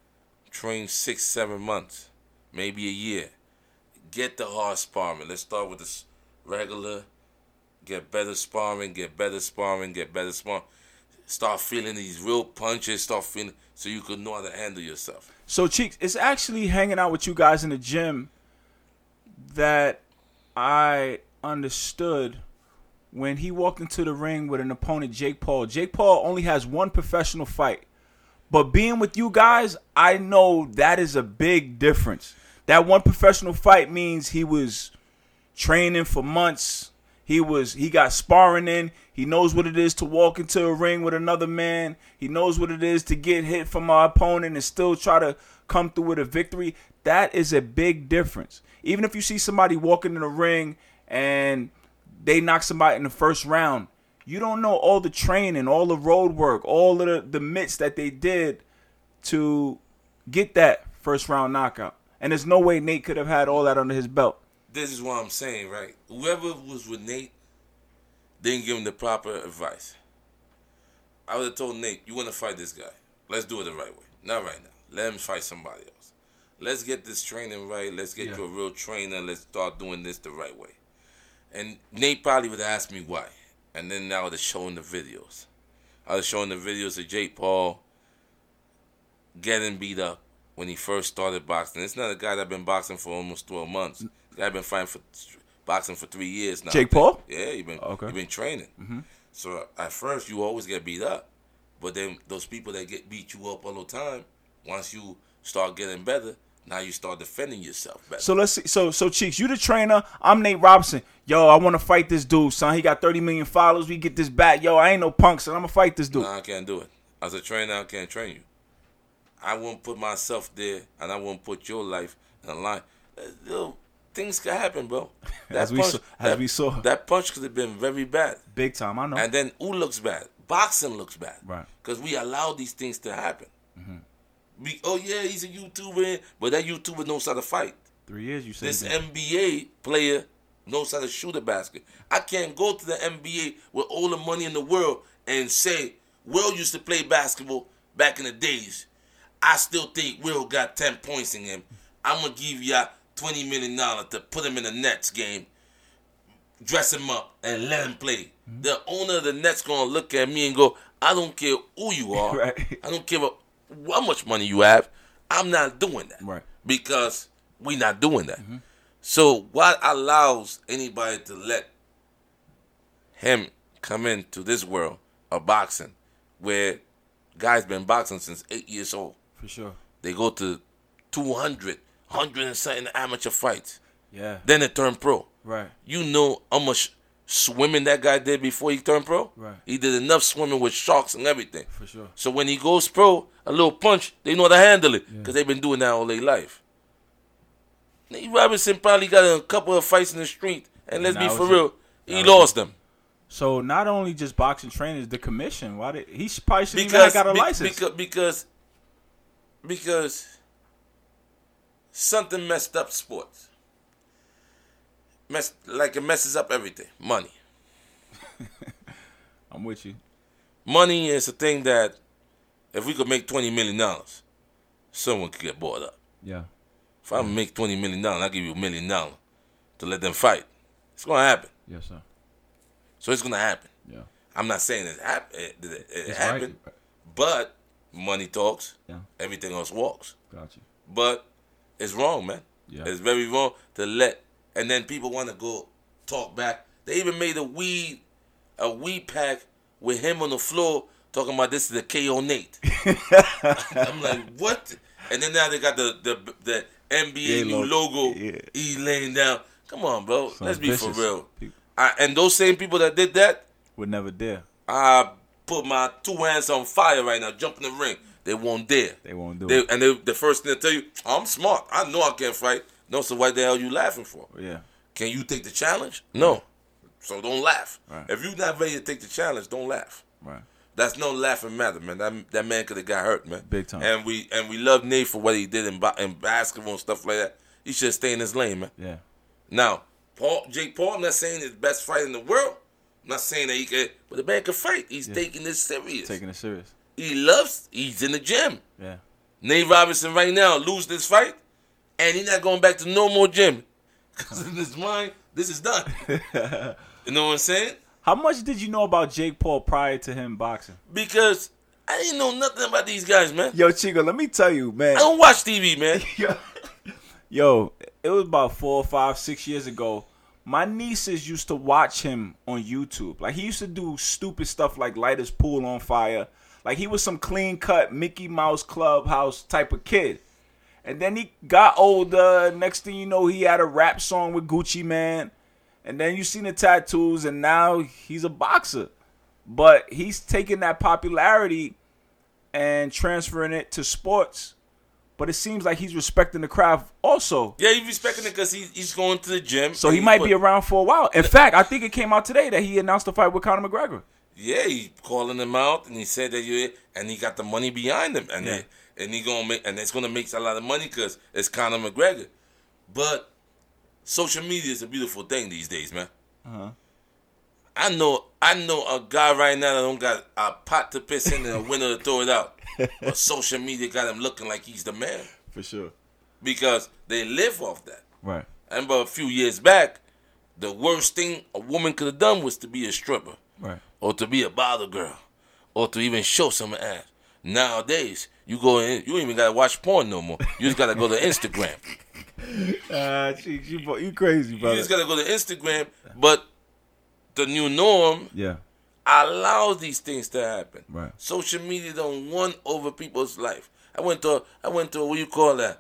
Train six, seven months, maybe a year. Get the hard sparring. Let's start with this regular. Get better sparring, get better sparring, get better sparring. Start feeling these real punches, start feeling, so you could know how to handle yourself. So, Cheeks, it's actually hanging out with you guys in the gym that I understood when he walked into the ring with an opponent, Jake Paul. Jake Paul only has one professional fight. But being with you guys, I know that is a big difference. That one professional fight means he was training for months. He was he got sparring in. He knows what it is to walk into a ring with another man. He knows what it is to get hit from our opponent and still try to come through with a victory. That is a big difference. Even if you see somebody walking in the ring and they knock somebody in the first round, you don't know all the training, all the road work, all of the, the mitts that they did to get that first round knockout. And there's no way Nate could have had all that under his belt. This is what I'm saying, right? Whoever was with Nate didn't give him the proper advice. I would have told Nate, you want to fight this guy. Let's do it the right way. Not right now. Let him fight somebody else. Let's get this training right. Let's get yeah. you a real trainer. Let's start doing this the right way. And Nate probably would have asked me why. And then I would have shown the videos. I was showing the videos of Jake Paul getting beat up when he first started boxing. It's not a guy that been boxing for almost twelve months. I've been fighting for boxing for three years now. Jake Paul? Yeah, he been okay. he been training. Mm-hmm. So at first you always get beat up, but then those people that get beat you up all the time, once you start getting better, Now you start defending yourself better. So let's see. So so Cheeks, you the trainer. I'm Nate Robinson. Yo, I want to fight this dude, son. He got thirty million followers. We get this back. Yo, I ain't no punk, son. I'm gonna fight this dude. No, I can't do it. As a trainer, I can't train you. I won't put myself there, and I won't put your life in a line. Uh, yo, things could happen, bro. That as we punch, saw, as that, we saw, that punch could have been very bad. Big time. I know. And then who looks bad? Boxing looks bad. Right. Because we allow these things to happen. Mm-hmm. We, oh, yeah, he's a YouTuber, but that YouTuber knows how to fight. Three years, you said. This N B A player knows how to shoot a basket. I can't go to the N B A with all the money in the world and say, Will used to play basketball back in the days. I still think Will got ten points in him. I'm going to give you twenty million dollars to put him in the Nets game, dress him up, and let him play. Mm-hmm. The owner of the Nets going to look at me and go, I don't care who you are. Right. I don't care what, how much money you have. I'm not doing that. Right. Because we not doing that. Mm-hmm. So what allows anybody to let him come into this world of boxing where guys been boxing since eight years old? For sure. They go to two hundred, one hundred and something amateur fights. Yeah. Then they turn pro. Right. You know how much swimming that guy did before he turned pro? Right. He did enough swimming with sharks and everything. For sure. So when he goes pro, a little punch, they know how to handle it because yeah. they've been doing that all their life. Nate Robinson probably got a couple of fights in the street, and let's be for real, he lost them. So not only just boxing trainers, the commission. Why did he probably shouldn't even have got a be, license? Because because because something messed up sports. Mess like it messes up everything. Money. I'm with you. Money is a thing that if we could make twenty million dollars, someone could get bought up. Yeah. If I make twenty million dollars, I'll give you a million dollars to let them fight. It's gonna happen. Yes, sir. So it's gonna happen. Yeah. I'm not saying it, hap- it, it, it happened, right. but money talks. Yeah. Everything else walks. Gotcha. But it's wrong, man. Yeah. It's very wrong to let, and then people want to go talk back. They even made a weed, a weed pack with him on the floor talking about this is the K O Nate. I'm like, what? And then now they got the the the N B A yeah, new logo. Yeah. He laying down. Come on, bro. Sounds Let's be vicious. For real. I, and those same people that did that would never dare. I put my two hands on fire right now. Jump in the ring. They won't dare. They won't do they, it. And they, the first thing they tell you, I'm smart. I know I can't fight. No, so what the hell are you laughing for? Yeah. Can you take the challenge? No. Right. So don't laugh. Right. If you're not ready to take the challenge, don't laugh. Right. That's no laughing matter, man. That that man could have got hurt, man. Big time. And we and we love Nate for what he did in, in basketball and stuff like that. He should stay in his lane, man. Yeah. Now, Paul, Jake Paul, I'm not saying he's the best fighter in the world. I'm not saying that he could, but the man can fight. He's yeah. taking this serious. Taking it serious. He loves. He's in the gym. Yeah. Nate Robinson right now lose this fight, and he's not going back to no more gym because in his mind, this is done. You know what I'm saying? How much did you know about Jake Paul prior to him boxing? Because I didn't know nothing about these guys, man. Yo, Chico, let me tell you, man. I don't watch T V, man. Yo, it was about four, five, six years ago. My nieces used to watch him on YouTube. Like, he used to do stupid stuff like light his pool on fire. Like, he was some clean-cut Mickey Mouse Clubhouse type of kid. And then he got older. Next thing you know, he had a rap song with Gucci Mane. And then you seen the tattoos, and now he's a boxer. But he's taking that popularity and transferring it to sports. But it seems like he's respecting the craft also. Yeah, he's respecting it because he's, he's going to the gym. So he, he might put, be around for a while. In fact, I think it came out today that he announced a fight with Conor McGregor. Yeah, he's calling him out, and he said that you and he got the money behind him, and yeah. they, and he gonna make and it's gonna make a lot of money because it's Conor McGregor. But social media is a beautiful thing these days, man. Uh-huh. I know, I know a guy right now that don't got a pot to piss in and a window to throw it out. But social media got him looking like he's the man. For sure. Because they live off that. Right. I remember a few years back, the worst thing a woman could have done was to be a stripper. Right. Or to be a bother girl. Or to even show some ass. Nowadays, you go in, you don't even got to watch porn no more. You just got to go to Instagram. Ah, uh, you, you crazy, brother. You just got to go to Instagram. But the new norm... Yeah. allows these things to happen. Right. Social media don't won over people's life. I went to I went to what you call that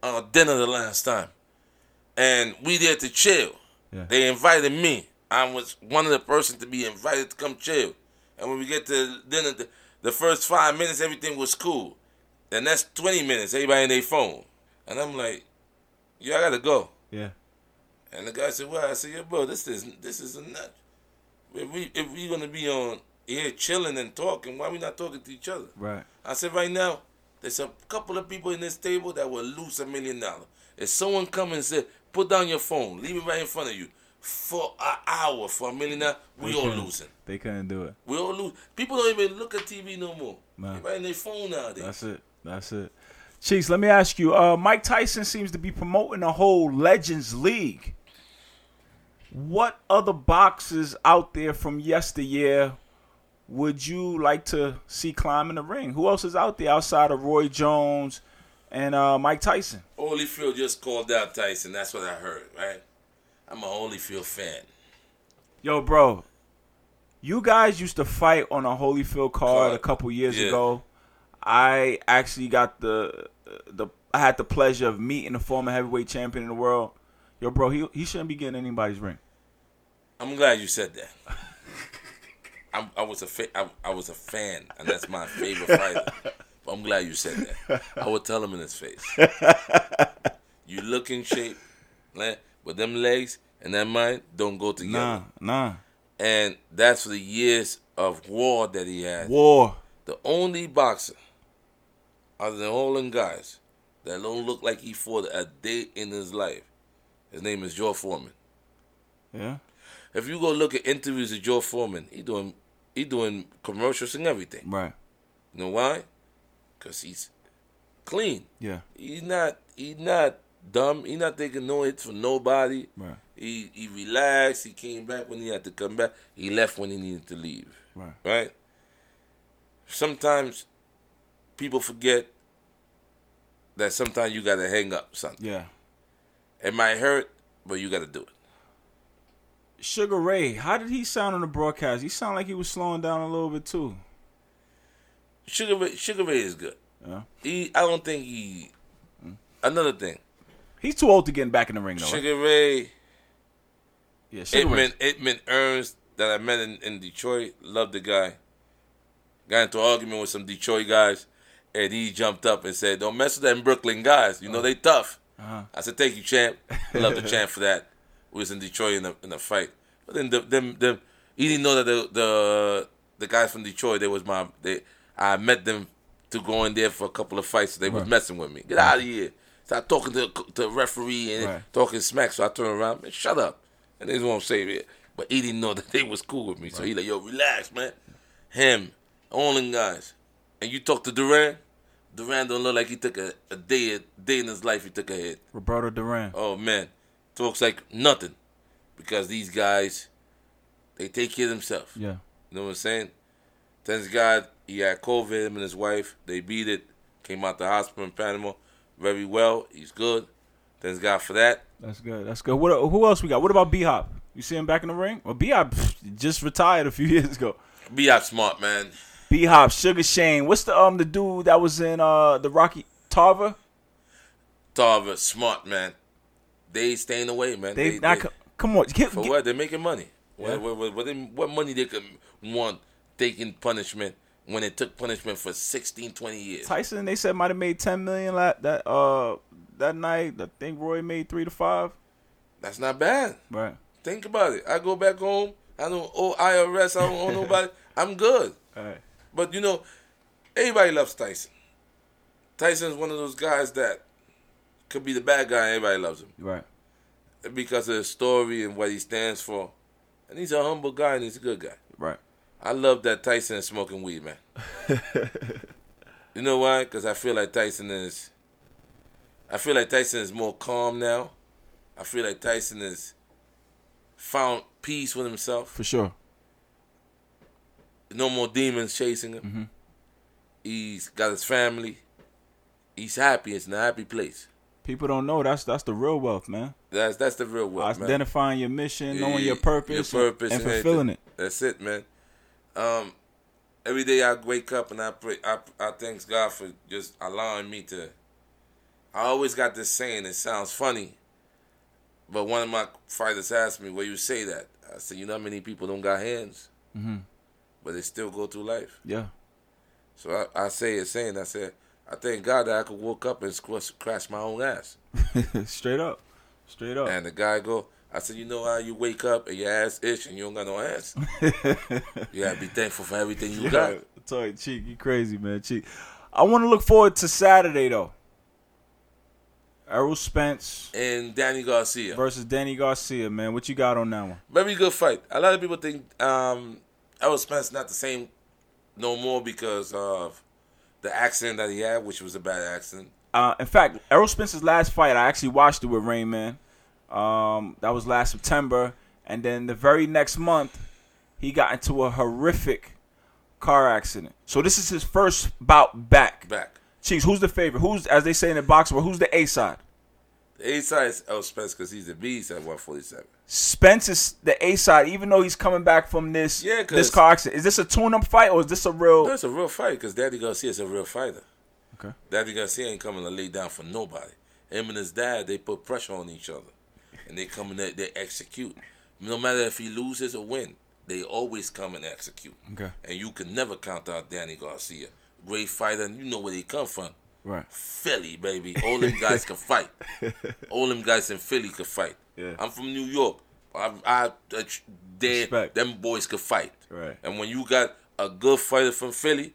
uh, dinner the last time, and we there to chill. Yeah. They invited me. I was one of the persons to be invited to come chill. And when we get to dinner, the, the first five minutes, everything was cool. The next twenty minutes, everybody in their phone. And I'm like, yeah, I gotta go. Yeah. And the guy said, well, I said, yeah, bro, this is this is a nut. If we if we gonna be on here chilling and talking, why we not talking to each other? Right. I said, right now, there's a couple of people in this table that will lose a million dollars. If someone come and say, put down your phone, leave it right in front of you, for an hour for a million dollars, we They all couldn't- losing. They couldn't do it. We all lose. People don't even look at T V no more. Man. They right in their phone nowadays. That's it. That's it. Cheeks, let me ask you. Uh, Mike Tyson seems to be promoting a whole Legends League. What other boxers out there from yesteryear would you like to see climb in the ring? Who else is out there outside of Roy Jones and uh, Mike Tyson? Holyfield just called out Tyson. That's what I heard, right? I'm a Holyfield fan. Yo, bro, you guys used to fight on a Holyfield card a couple years Yeah. ago. I actually got the the I had the pleasure of meeting the former heavyweight champion in the world. Yo, bro, he he shouldn't be getting anybody's ring. I'm glad you said that. I'm, I was a fa- I, I was a fan, and that's my favorite fighter. But I'm glad you said that. I would tell him in his face. You look in shape, man, but them legs and that mind don't go together. Nah, nah. And that's for the years of war that he had. War. The only boxer, other than all them guys, that don't look like he fought a day in his life, his name is Joe Foreman. Yeah. If you go look at interviews of Joe Foreman, he doing he doing commercials and everything. Right. You know why? Because he's clean. Yeah. He's not he's not dumb. He's not taking no hits from nobody. Right. He he relaxed. He came back when he had to come back. He left when he needed to leave. Right. Right? Sometimes people forget that sometimes you gotta hang up something. Yeah. It might hurt, but you gotta do it. Sugar Ray, how did he sound on the broadcast? He sounded like he was slowing down a little bit too. Sugar Ray, Sugar Ray is good. Yeah. He, I don't think he. Another thing, He's too old to get back in the ring though. Right? Sugar Ray, Yeah, Sugar Ray. Edmund, Edmund Ernst that I met in, in Detroit, loved the guy. Got into an argument with some Detroit guys, and he jumped up and said, "Don't mess with them Brooklyn guys. You know they tough." Uh-huh. I said, "Thank you, champ. Love the champ for that." We was in Detroit in a in a fight, but then the, them them he didn't know that the the the guys from Detroit they was my they I met them to go in there for a couple of fights. So they was Right. messing with me. Get out of here. Start talking to to the referee and Right. talking smack. So I turn around, man, shut up. And they just won't say it. But he didn't know that they was cool with me. So he like, yo, relax, man. Him, all them guys. And you talk to Duran. Duran don't look like he took a, a day a day in his life. He took a hit. Roberto Duran. Oh man, talks like nothing, because these guys, they take care of themselves. Yeah. You know what I'm saying? Thanks God, he had COVID, him and his wife. They beat it. Came out the hospital in Panama very well. He's good. Thanks God for that. That's good. That's good. What? Who else we got? What about B Hop? You see him back in the ring? Well, B Hop just retired a few years ago. Be out smart, man. B Hop, Sugar Shane. What's the um the dude that was in uh the Rocky Tarver? Tarver, smart, man. They staying away, man. They, They, not they- co- come on. Get, for get- what? They're making money. Yeah. What, what, what, what, they, what money they could want taking punishment when they took punishment for sixteen, twenty years? Tyson, they said might have made ten million la- that uh that night. I think Roy made three to five. That's not bad. Right. Think about it. I go back home. I don't owe I R S. I don't owe nobody. I'm good. All right. But, you know, everybody loves Tyson. Tyson's one of those guys that could be the bad guy and everybody loves him Right. because of his story and what he stands for. And he's a humble guy and he's a good guy. Right. I love that Tyson is smoking weed, man. You know why? Because I feel like Tyson is... I feel like Tyson is more calm now. I feel like Tyson has found peace with himself. For sure. No more demons chasing him. Mm-hmm. He's got his family. He's happy. It's in a happy place. People don't know that's that's the real wealth, man. That's that's the real wealth, man. Identifying your mission, Yeah, knowing yeah, your purpose, your purpose and, and and fulfilling it. That's it, man. Um, every day I wake up and I pray. I I thank God for just allowing me to I always got this saying. It sounds funny, but one of my fighters asked me, "Where you say that?" I said, "You know how many people don't got hands, Mm-hmm. but they still go through life." Yeah. So I, I say it saying, I said, I thank God that I could walk up and squash, crash my own ass. Straight up. Straight up. And the guy go, I said, you know how you wake up and your ass itch and you don't got no ass? You gotta be thankful for everything you yeah, got. I tell you, Cheek, you crazy, man. Cheek. I want to look forward to Saturday, though. Errol Spence And Danny Garcia. versus Danny Garcia, man. What you got on that one? Very good fight. A lot of people think um, Errol Spence not the same no more because of the accident that he had, which was a bad accident. Uh, in fact, Errol Spence's last fight, I actually watched it with Rain Man. Um, that was last September. And then the very next month, he got into a horrific car accident. So this is his first bout back. Back. Cheeks, who's the favorite? Who's, as they say in the boxing world, who's the A side? The A side is Errol Spence because he's the beast at one forty-seven. Spence is the A side, even though he's coming back from this Yeah, 'cause- this car accident. Is this a tune-up fight or is this a real? No, it's a real fight because Danny Garcia is a real fighter. Okay. Danny Garcia ain't coming to lay down for nobody. Him and his dad, they put pressure on each other. And they come and they, they execute. No matter if he loses or win, they always come and execute. Okay. And you can never count out Danny Garcia. Great fighter, and you know where they come from. Right. Philly, baby. All them guys can fight. All them guys in Philly can fight. Yeah. I'm from New York. I, I, I they, Respect. them boys could fight. Right. And when you got a good fighter from Philly,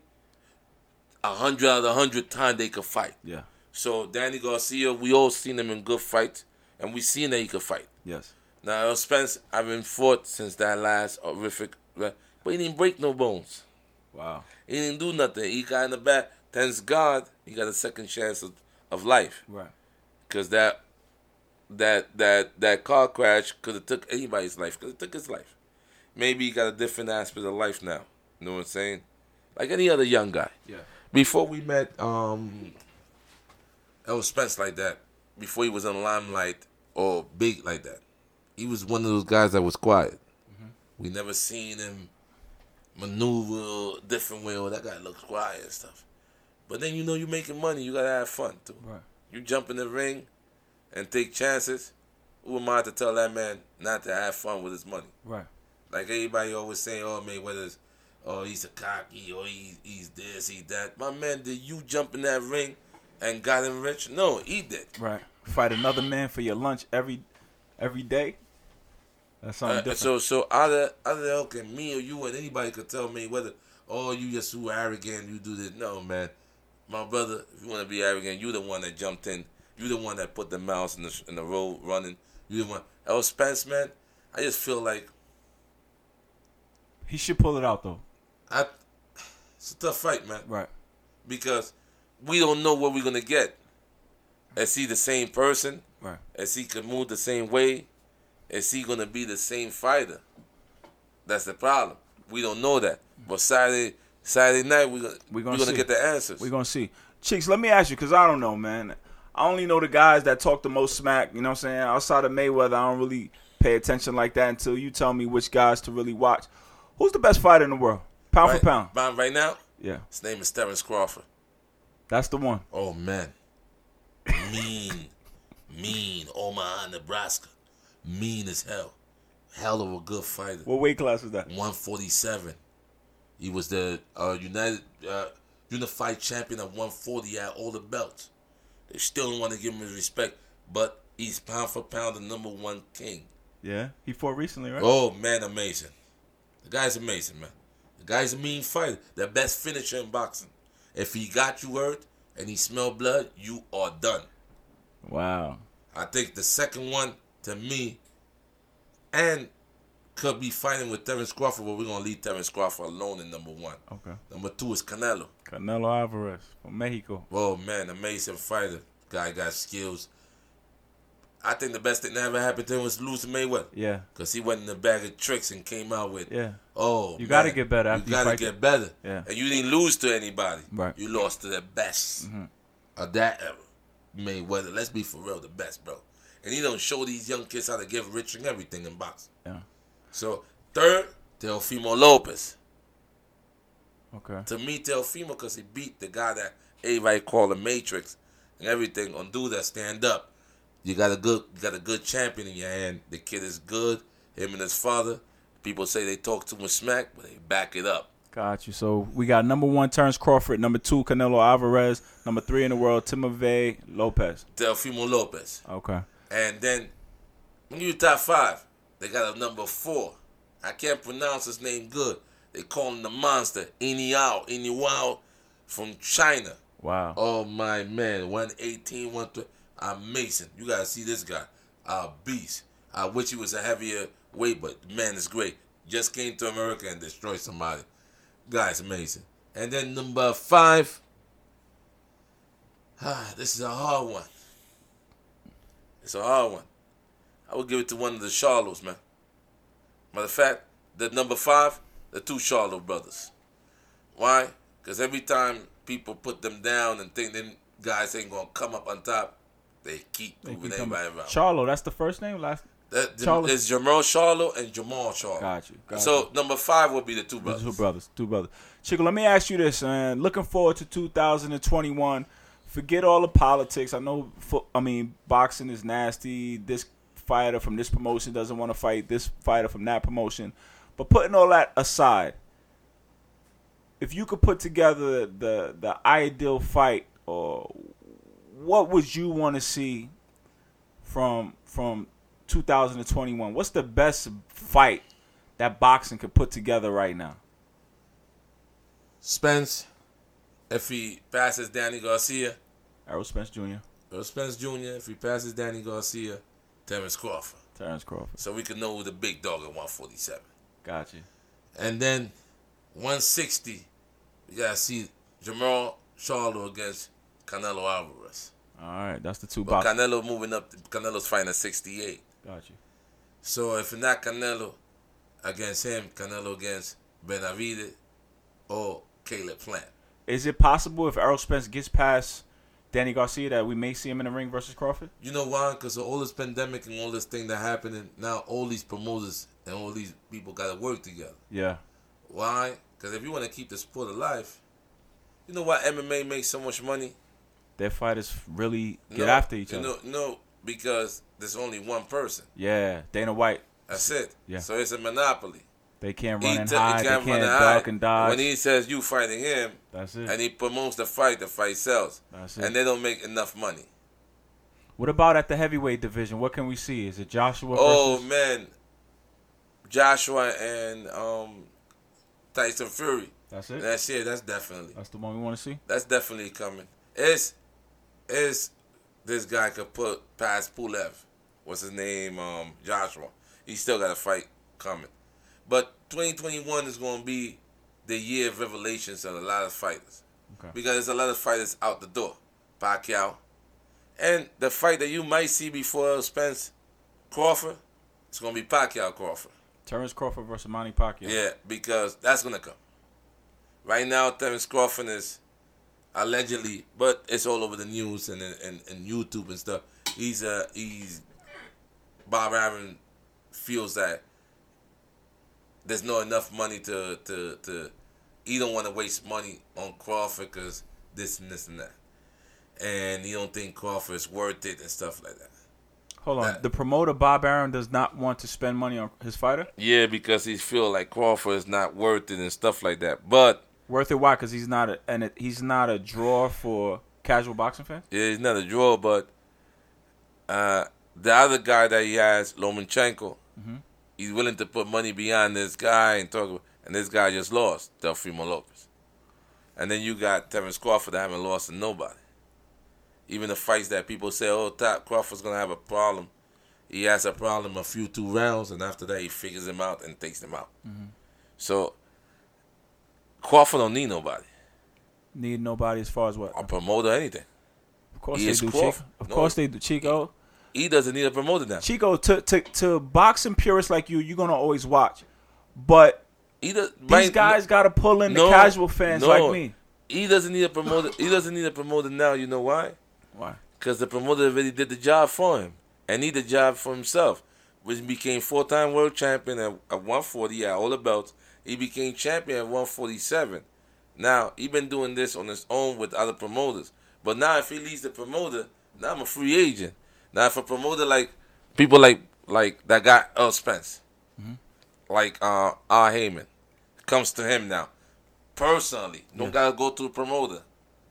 a hundred out of a hundred times they could fight. Yeah. So Danny Garcia, we all seen him in good fights, and we seen that he could fight. Yes. Now Errol Spence, I've been fought since that last horrific, but he didn't break no bones. Wow. He didn't do nothing. He got in the back. Thanks God, he got a second chance of, of life. Right. Cause that that that that car crash could have took anybody's life. Could have took his life. Maybe he got a different aspect of life now. You know what I'm saying? Like any other young guy. Yeah. Before we met, um, Errol Spence like that. Before he was in the limelight or big like that, he was one of those guys that was quiet. Mm-hmm. We never seen him maneuver a different way. Or that guy looks quiet and stuff. But then you know you're making money. You gotta have fun too. Right. You jump in the ring and take chances. Who am I to tell that man not to have fun with his money? Right. Like everybody always saying, "Oh, Mayweather's, oh, he's a cocky, or he, he's this, he that." My man, did you jump in that ring and got him rich? No, he did. Right. Fight another man for your lunch every every day. That's something Uh, different. so, so out of out of okay, me or you and anybody could tell me whether, oh, you just too arrogant, you do this. No, man, my brother, if you want to be arrogant, you the one that jumped in. You the one that put the mouse in the in the road running. You the one. Errol Spence, man, I just feel like he should pull it out though. I. It's a tough fight, man. Right. Because we don't know what we're gonna get. Is he the same person? Right. Is he could move the same way? Is he gonna be the same fighter? That's the problem. We don't know that. But Saturday, Saturday night, we gonna We we're gonna gonna see. get the answers. We're gonna see. Cheeks, let me ask you, because I don't know, man. I only know the guys that talk the most smack, you know what I'm saying? Outside of Mayweather, I don't really pay attention like that until you tell me which guys to really watch. Who's the best fighter in the world? Pound right, for pound. Right, right now, Yeah. his name is Terrence Crawford. That's the one. Oh man, mean, mean. Omaha, Nebraska, mean as hell. Hell of a good fighter. What weight class is that? one forty-seven. He was the uh, United uh, Unified Champion at one forty at all the belts. They still don't want to give him his respect, but he's pound for pound the number one king. Yeah. He fought recently, right? Oh man, amazing. The guy's amazing, man. The guy's a mean fighter. The best finisher in boxing. If he got you hurt and he smelled blood, you are done. Wow. I think the second one, to me, and could be fighting with Terrence Crawford, but we're going to leave Terrence Crawford alone in number one. Okay. Number two is Canelo. Canelo Alvarez from Mexico. Oh, man, amazing fighter. Guy got skills. I think the best thing that ever happened to him was losing Mayweather. Yeah. Because he went in the bag of tricks and came out with, Yeah. oh, You gotta man, get better after You you got to fight get them. better. Yeah. And you didn't lose to anybody. Right. You lost to the best Mm-hmm. of that era. Mayweather, let's be for real, the best, bro. And he don't show these young kids how to get rich and everything in boxing. Yeah. So, third, Teofimo Lopez. Okay. To me, Teofimo, because he beat the guy that everybody called the Matrix. and everything, on do that, stand up. You got a good, you got a good champion in your hand. The kid is good. Him and his father. People say they talk too much smack, but they back it up. Got you. So we got number one, Terrence Crawford. Number two, Canelo Alvarez. Number three in the world, Timothy Lopez. Teofimo Lopez. Okay. And then, when you top five, they got a number four. I can't pronounce his name good. They call him the monster, Iniao, Iniwao from China. Wow. Oh, my man. one eighteen, one twenty. Amazing. You got to see this guy. A beast. I wish he was a heavier weight, but man is great. Just came to America and destroyed somebody. Guy's amazing. And then number five. Ah, this is a hard one. It's a hard one. I would give it to one of the Charlos, man. Matter of fact, the number five, the two Charlo brothers. Why? Because every time people put them down and think them guys ain't going to come up on top, they keep They moving keep everybody around. Charlo, that's the first name? Last. That, Charlo. It's Jamal Charlo and Jamal Charlo. Got you. Got so you. number five would be the two brothers. Two brothers. Two brothers. Chico, let me ask you this, man. Looking forward to two thousand twenty-one. Forget all the politics. I know, fo- I mean, boxing is nasty. This fighter from this promotion doesn't want to fight this fighter from that promotion. But putting all that aside, if you could put together the the ideal fight, or what would you want to see from from two thousand twenty-one? What's the best fight that boxing could put together right now? Spence, if he passes Danny Garcia. Errol Spence Junior Errol Spence Junior, if he passes Danny Garcia. Terrence Crawford. Terrence Crawford. So we can know who the big dog at one forty-seven. Got you. And then one sixty, you got to see Jamal Charlo against Canelo Alvarez. All right, that's the two But boxers. Canelo moving up, Canelo's fighting at sixty-eight. Got you. So if not Canelo against him, Canelo against Benavidez or Caleb Plant. Is it possible if Errol Spence gets past Danny Garcia that we may see him in the ring versus Crawford? You know why? Because of all this pandemic and all this thing that happened, and now all these promoters and all these people got to work together. Yeah. Why? Because if you want to keep the sport alive, you know why M M A makes so much money? Their fighters really get no, after each you other. know, no, because there's only one person. Yeah, Dana White. That's it. Yeah. So it's a monopoly. They can't He run and t- he hide. They can't can't run and duck hide. and dodge. When he says you fighting him, That's it. and he promotes the fight, the fight sells. That's it. And they don't make enough money. What about at the heavyweight division? What can we see? Is it Joshua Oh, versus... man. Joshua and um, Tyson Fury. That's it? That's it. That's definitely. That's the one we want to see? That's definitely coming. Is is this guy could put past Pulev? What's his name? Um, Joshua. He still got a fight coming. But twenty twenty-one is going to be the year of revelations of a lot of fighters. Okay. Because there's a lot of fighters out the door. Pacquiao. And the fight that you might see before Spence Crawford, it's going to be Pacquiao Crawford. Terrence Crawford versus Manny Pacquiao. Yeah, because that's going to come. Right now, Terrence Crawford is allegedly, but it's all over the news and and, and YouTube and stuff. He's uh he's Bob Arum feels that there's not enough money to to to. He don't want to waste money on Crawford because this and this and that, and he don't think Crawford is worth it and stuff like that. Hold on. That- The promoter, Bob Arum, does not want to spend money on his fighter? Yeah, because he feel like Crawford is not worth it and stuff like that. But Worth it? Why? Because he's not a and it, he's not a draw for casual boxing fans? yeah, he's not a draw. But uh, the other guy that he has, Lomachenko, Mm-hmm. he's willing to put money behind this guy and talk about, and this guy just lost, Teofimo Lopez. And then you got Terrence Crawford that haven't lost to nobody. Even the fights that people say, oh, Top Crawford's going to have a problem. He has a problem a few two rounds, and after that he figures him out and takes him out. Mm-hmm. So Crawford don't need nobody. Need nobody as far as what? A promoter or anything. Of course He they is do, Crawford. Chico. Of No. course they do, Chico. He doesn't need a promoter now. Chico, to, to, to boxing purists like you, you're going to always watch. But He does, these right, guys got to pull in no, the casual fans no. like me. He doesn't need a promoter. He doesn't need a promoter now. You know why? Why? Because the promoter already did the job for him, and he did the job for himself. Which became four-time world champion at, at one forty. He had all the belts. He became champion at one forty-seven. Now he been doing this on his own with other promoters, But now if he leaves the promoter, now I'm a free agent. Now if a promoter like people like like that guy Earl Spence, mm-hmm. like uh R. Heyman, comes to him now, personally, don't yes. gotta go through the promoter.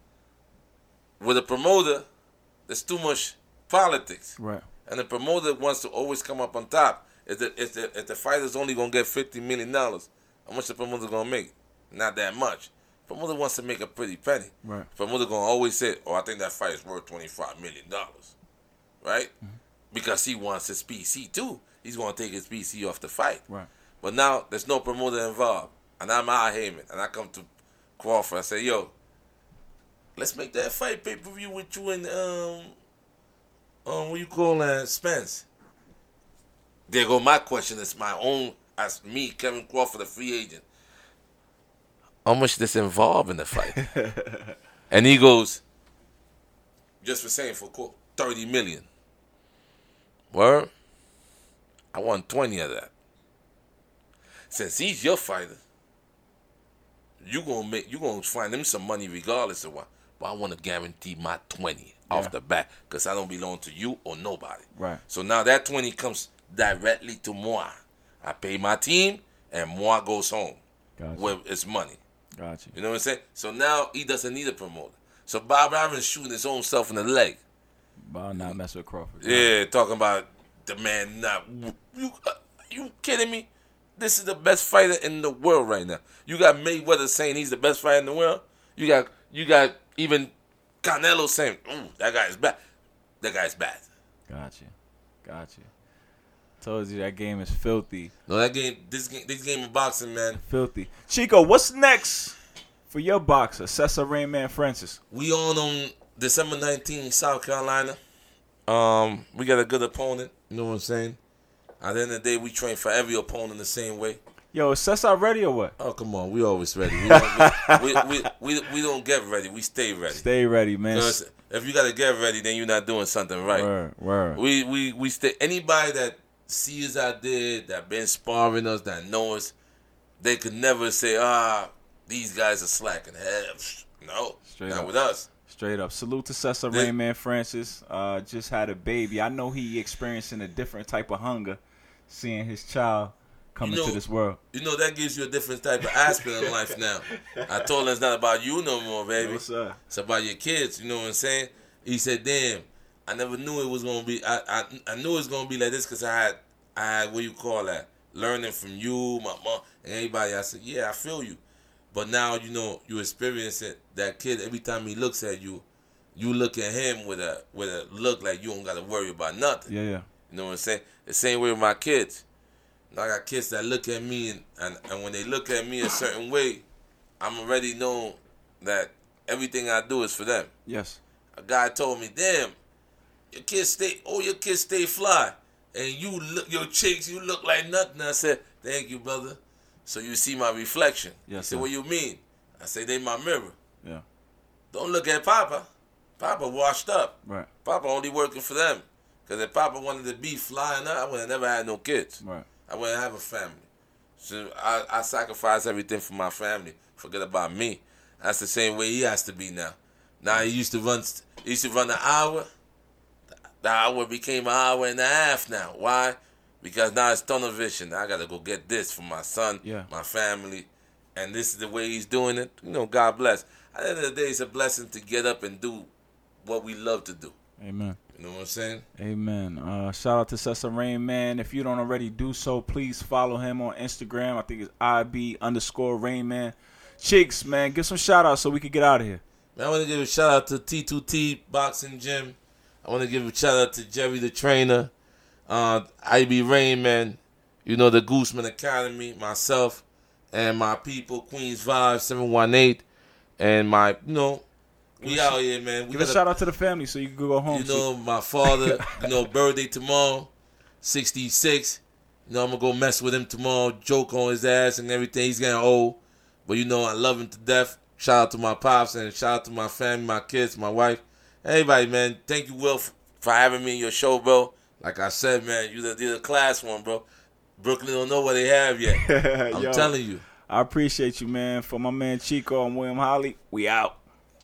With a promoter, there's too much politics, right? And the promoter wants to always come up on top. If the if the if the fighter's only gonna get fifty million dollars, how much the promoter gonna make? Not that much. Promoter wants to make a pretty penny. Right. Promoter gonna always say, "Oh, I think that fight is worth twenty five million dollars," right? Mm-hmm. Because he wants his P C too. He's gonna take his P C off the fight. Right. But now there's no promoter involved, and I'm Al Heyman, and I come to Crawford. I say, "Yo, let's make that fight pay per view with you and um, um, what you call that, Spence." There go my question. It's my own, as me, Kevin Crawford, a free agent. How much this involved in the fight? And he goes, just for saying, for quote, thirty million. Word? I want twenty of that. Since he's your fighter, you gonna make you gonna find him some money regardless of what. But I want to guarantee my twenty yeah. off the bat because I don't belong to you or nobody. Right. So now that twenty comes directly to moi. I pay my team, and moi goes home gotcha. with his money. Gotcha. You know what I'm saying? So now he doesn't need a promoter. So Bob Aron's shooting his own self in the leg. Bob not mess with Crawford. Yeah, right? Talking about the man not. You, uh, you kidding me? This is the best fighter in the world right now. You got Mayweather saying he's the best fighter in the world. You got you got even Canelo saying, "Ooh, that guy's bad. That guy's bad." Gotcha. Gotcha. Told you that game is filthy. No, that game, this game, this game of boxing, man, filthy. Chico, what's next for your boxer, Cesar Rainman Francis? We on on December nineteenth, South Carolina. Um, we got a good opponent. You know what I'm saying? At the end of the day, we train for every opponent the same way. Yo, is Cesar ready or what? Oh, come on, we always ready. We don't, we, we, we, we, we don't get ready. We stay ready. Stay ready, man. You know, if you gotta get ready, then you're not doing something right. Word, word. We we we stay. Anybody that see us out there, that been sparring us, that know us, they could never say, ah, these guys are slacking. Hell, no, Straight not up. with us. Straight up. Salute to Cesar They, Rainman Francis. Uh, just had a baby. I know he experiencing a different type of hunger seeing his child come you know, into this world. You know, that gives you a different type of aspect in life now. I told him it's not about you no more, baby. No, sir. It's about your kids, you know what I'm saying? He said, damn, I never knew it was going to be, I, I I knew it was going to be like this because I had, I had, what you call that, learning from you, my mom, and everybody. I said, yeah, I feel you. But now, you know, you experience it. That kid, every time he looks at you, you look at him with a with a look like you don't got to worry about nothing. Yeah, yeah. You know what I'm saying? The same way with my kids. I got kids that look at me, and, and, and when they look at me a certain way, I'm already know that everything I do is for them. Yes. A guy told me, damn, your kids stay, oh, your kids stay fly. And you look, your chicks, you look like nothing. I said, thank you, brother. So you see my reflection. Yes, he said, sir. what you mean? I say, they my mirror. Yeah. Don't look at Papa. Papa washed up. Right. Papa only working for them. Because if Papa wanted to be flying up, I would have never had no kids. Right. I wouldn't have a family. So I, I sacrifice everything for my family. Forget about me. That's the same way he has to be now. Now he used to run he used to run an hour. The hour became an hour and a half now. Why? Because now it's tunnel vision. I gotta go get this for my son, yeah. my family. And this is the way he's doing it. You know, God bless. At the end of the day, it's a blessing to get up and do what we love to do. Amen. You know what I'm saying? Amen. Uh, shout out to Cesar Rainman. If you don't already do so, please follow him on Instagram. I think it's I B underscore Rainman. Cheeks, man, give some shout outs so we can get out of here. Man, I want to give a shout out to T two T Boxing Gym. I want to give a shout out to Jerry the Trainer, uh, I B Rainman, you know, the Gooseman Academy, myself, and my people, Queens Vibe seven one eight, and my, you know, we out here, man. We Give a shout out to the family so you can go home. You know, my father, you know, birthday tomorrow, sixty-six. You know, I'm going to go mess with him tomorrow, joke on his ass and everything. He's getting old. But, you know, I love him to death. Shout out to my pops and shout out to my family, my kids, my wife. Everybody, man, thank you, Will, for having me in your show, bro. Like I said, man, you're the, you're the class one, bro. Brooklyn don't know what they have yet. I'm Yo, telling you. I appreciate you, man. For my man Chico and William Holly, we out.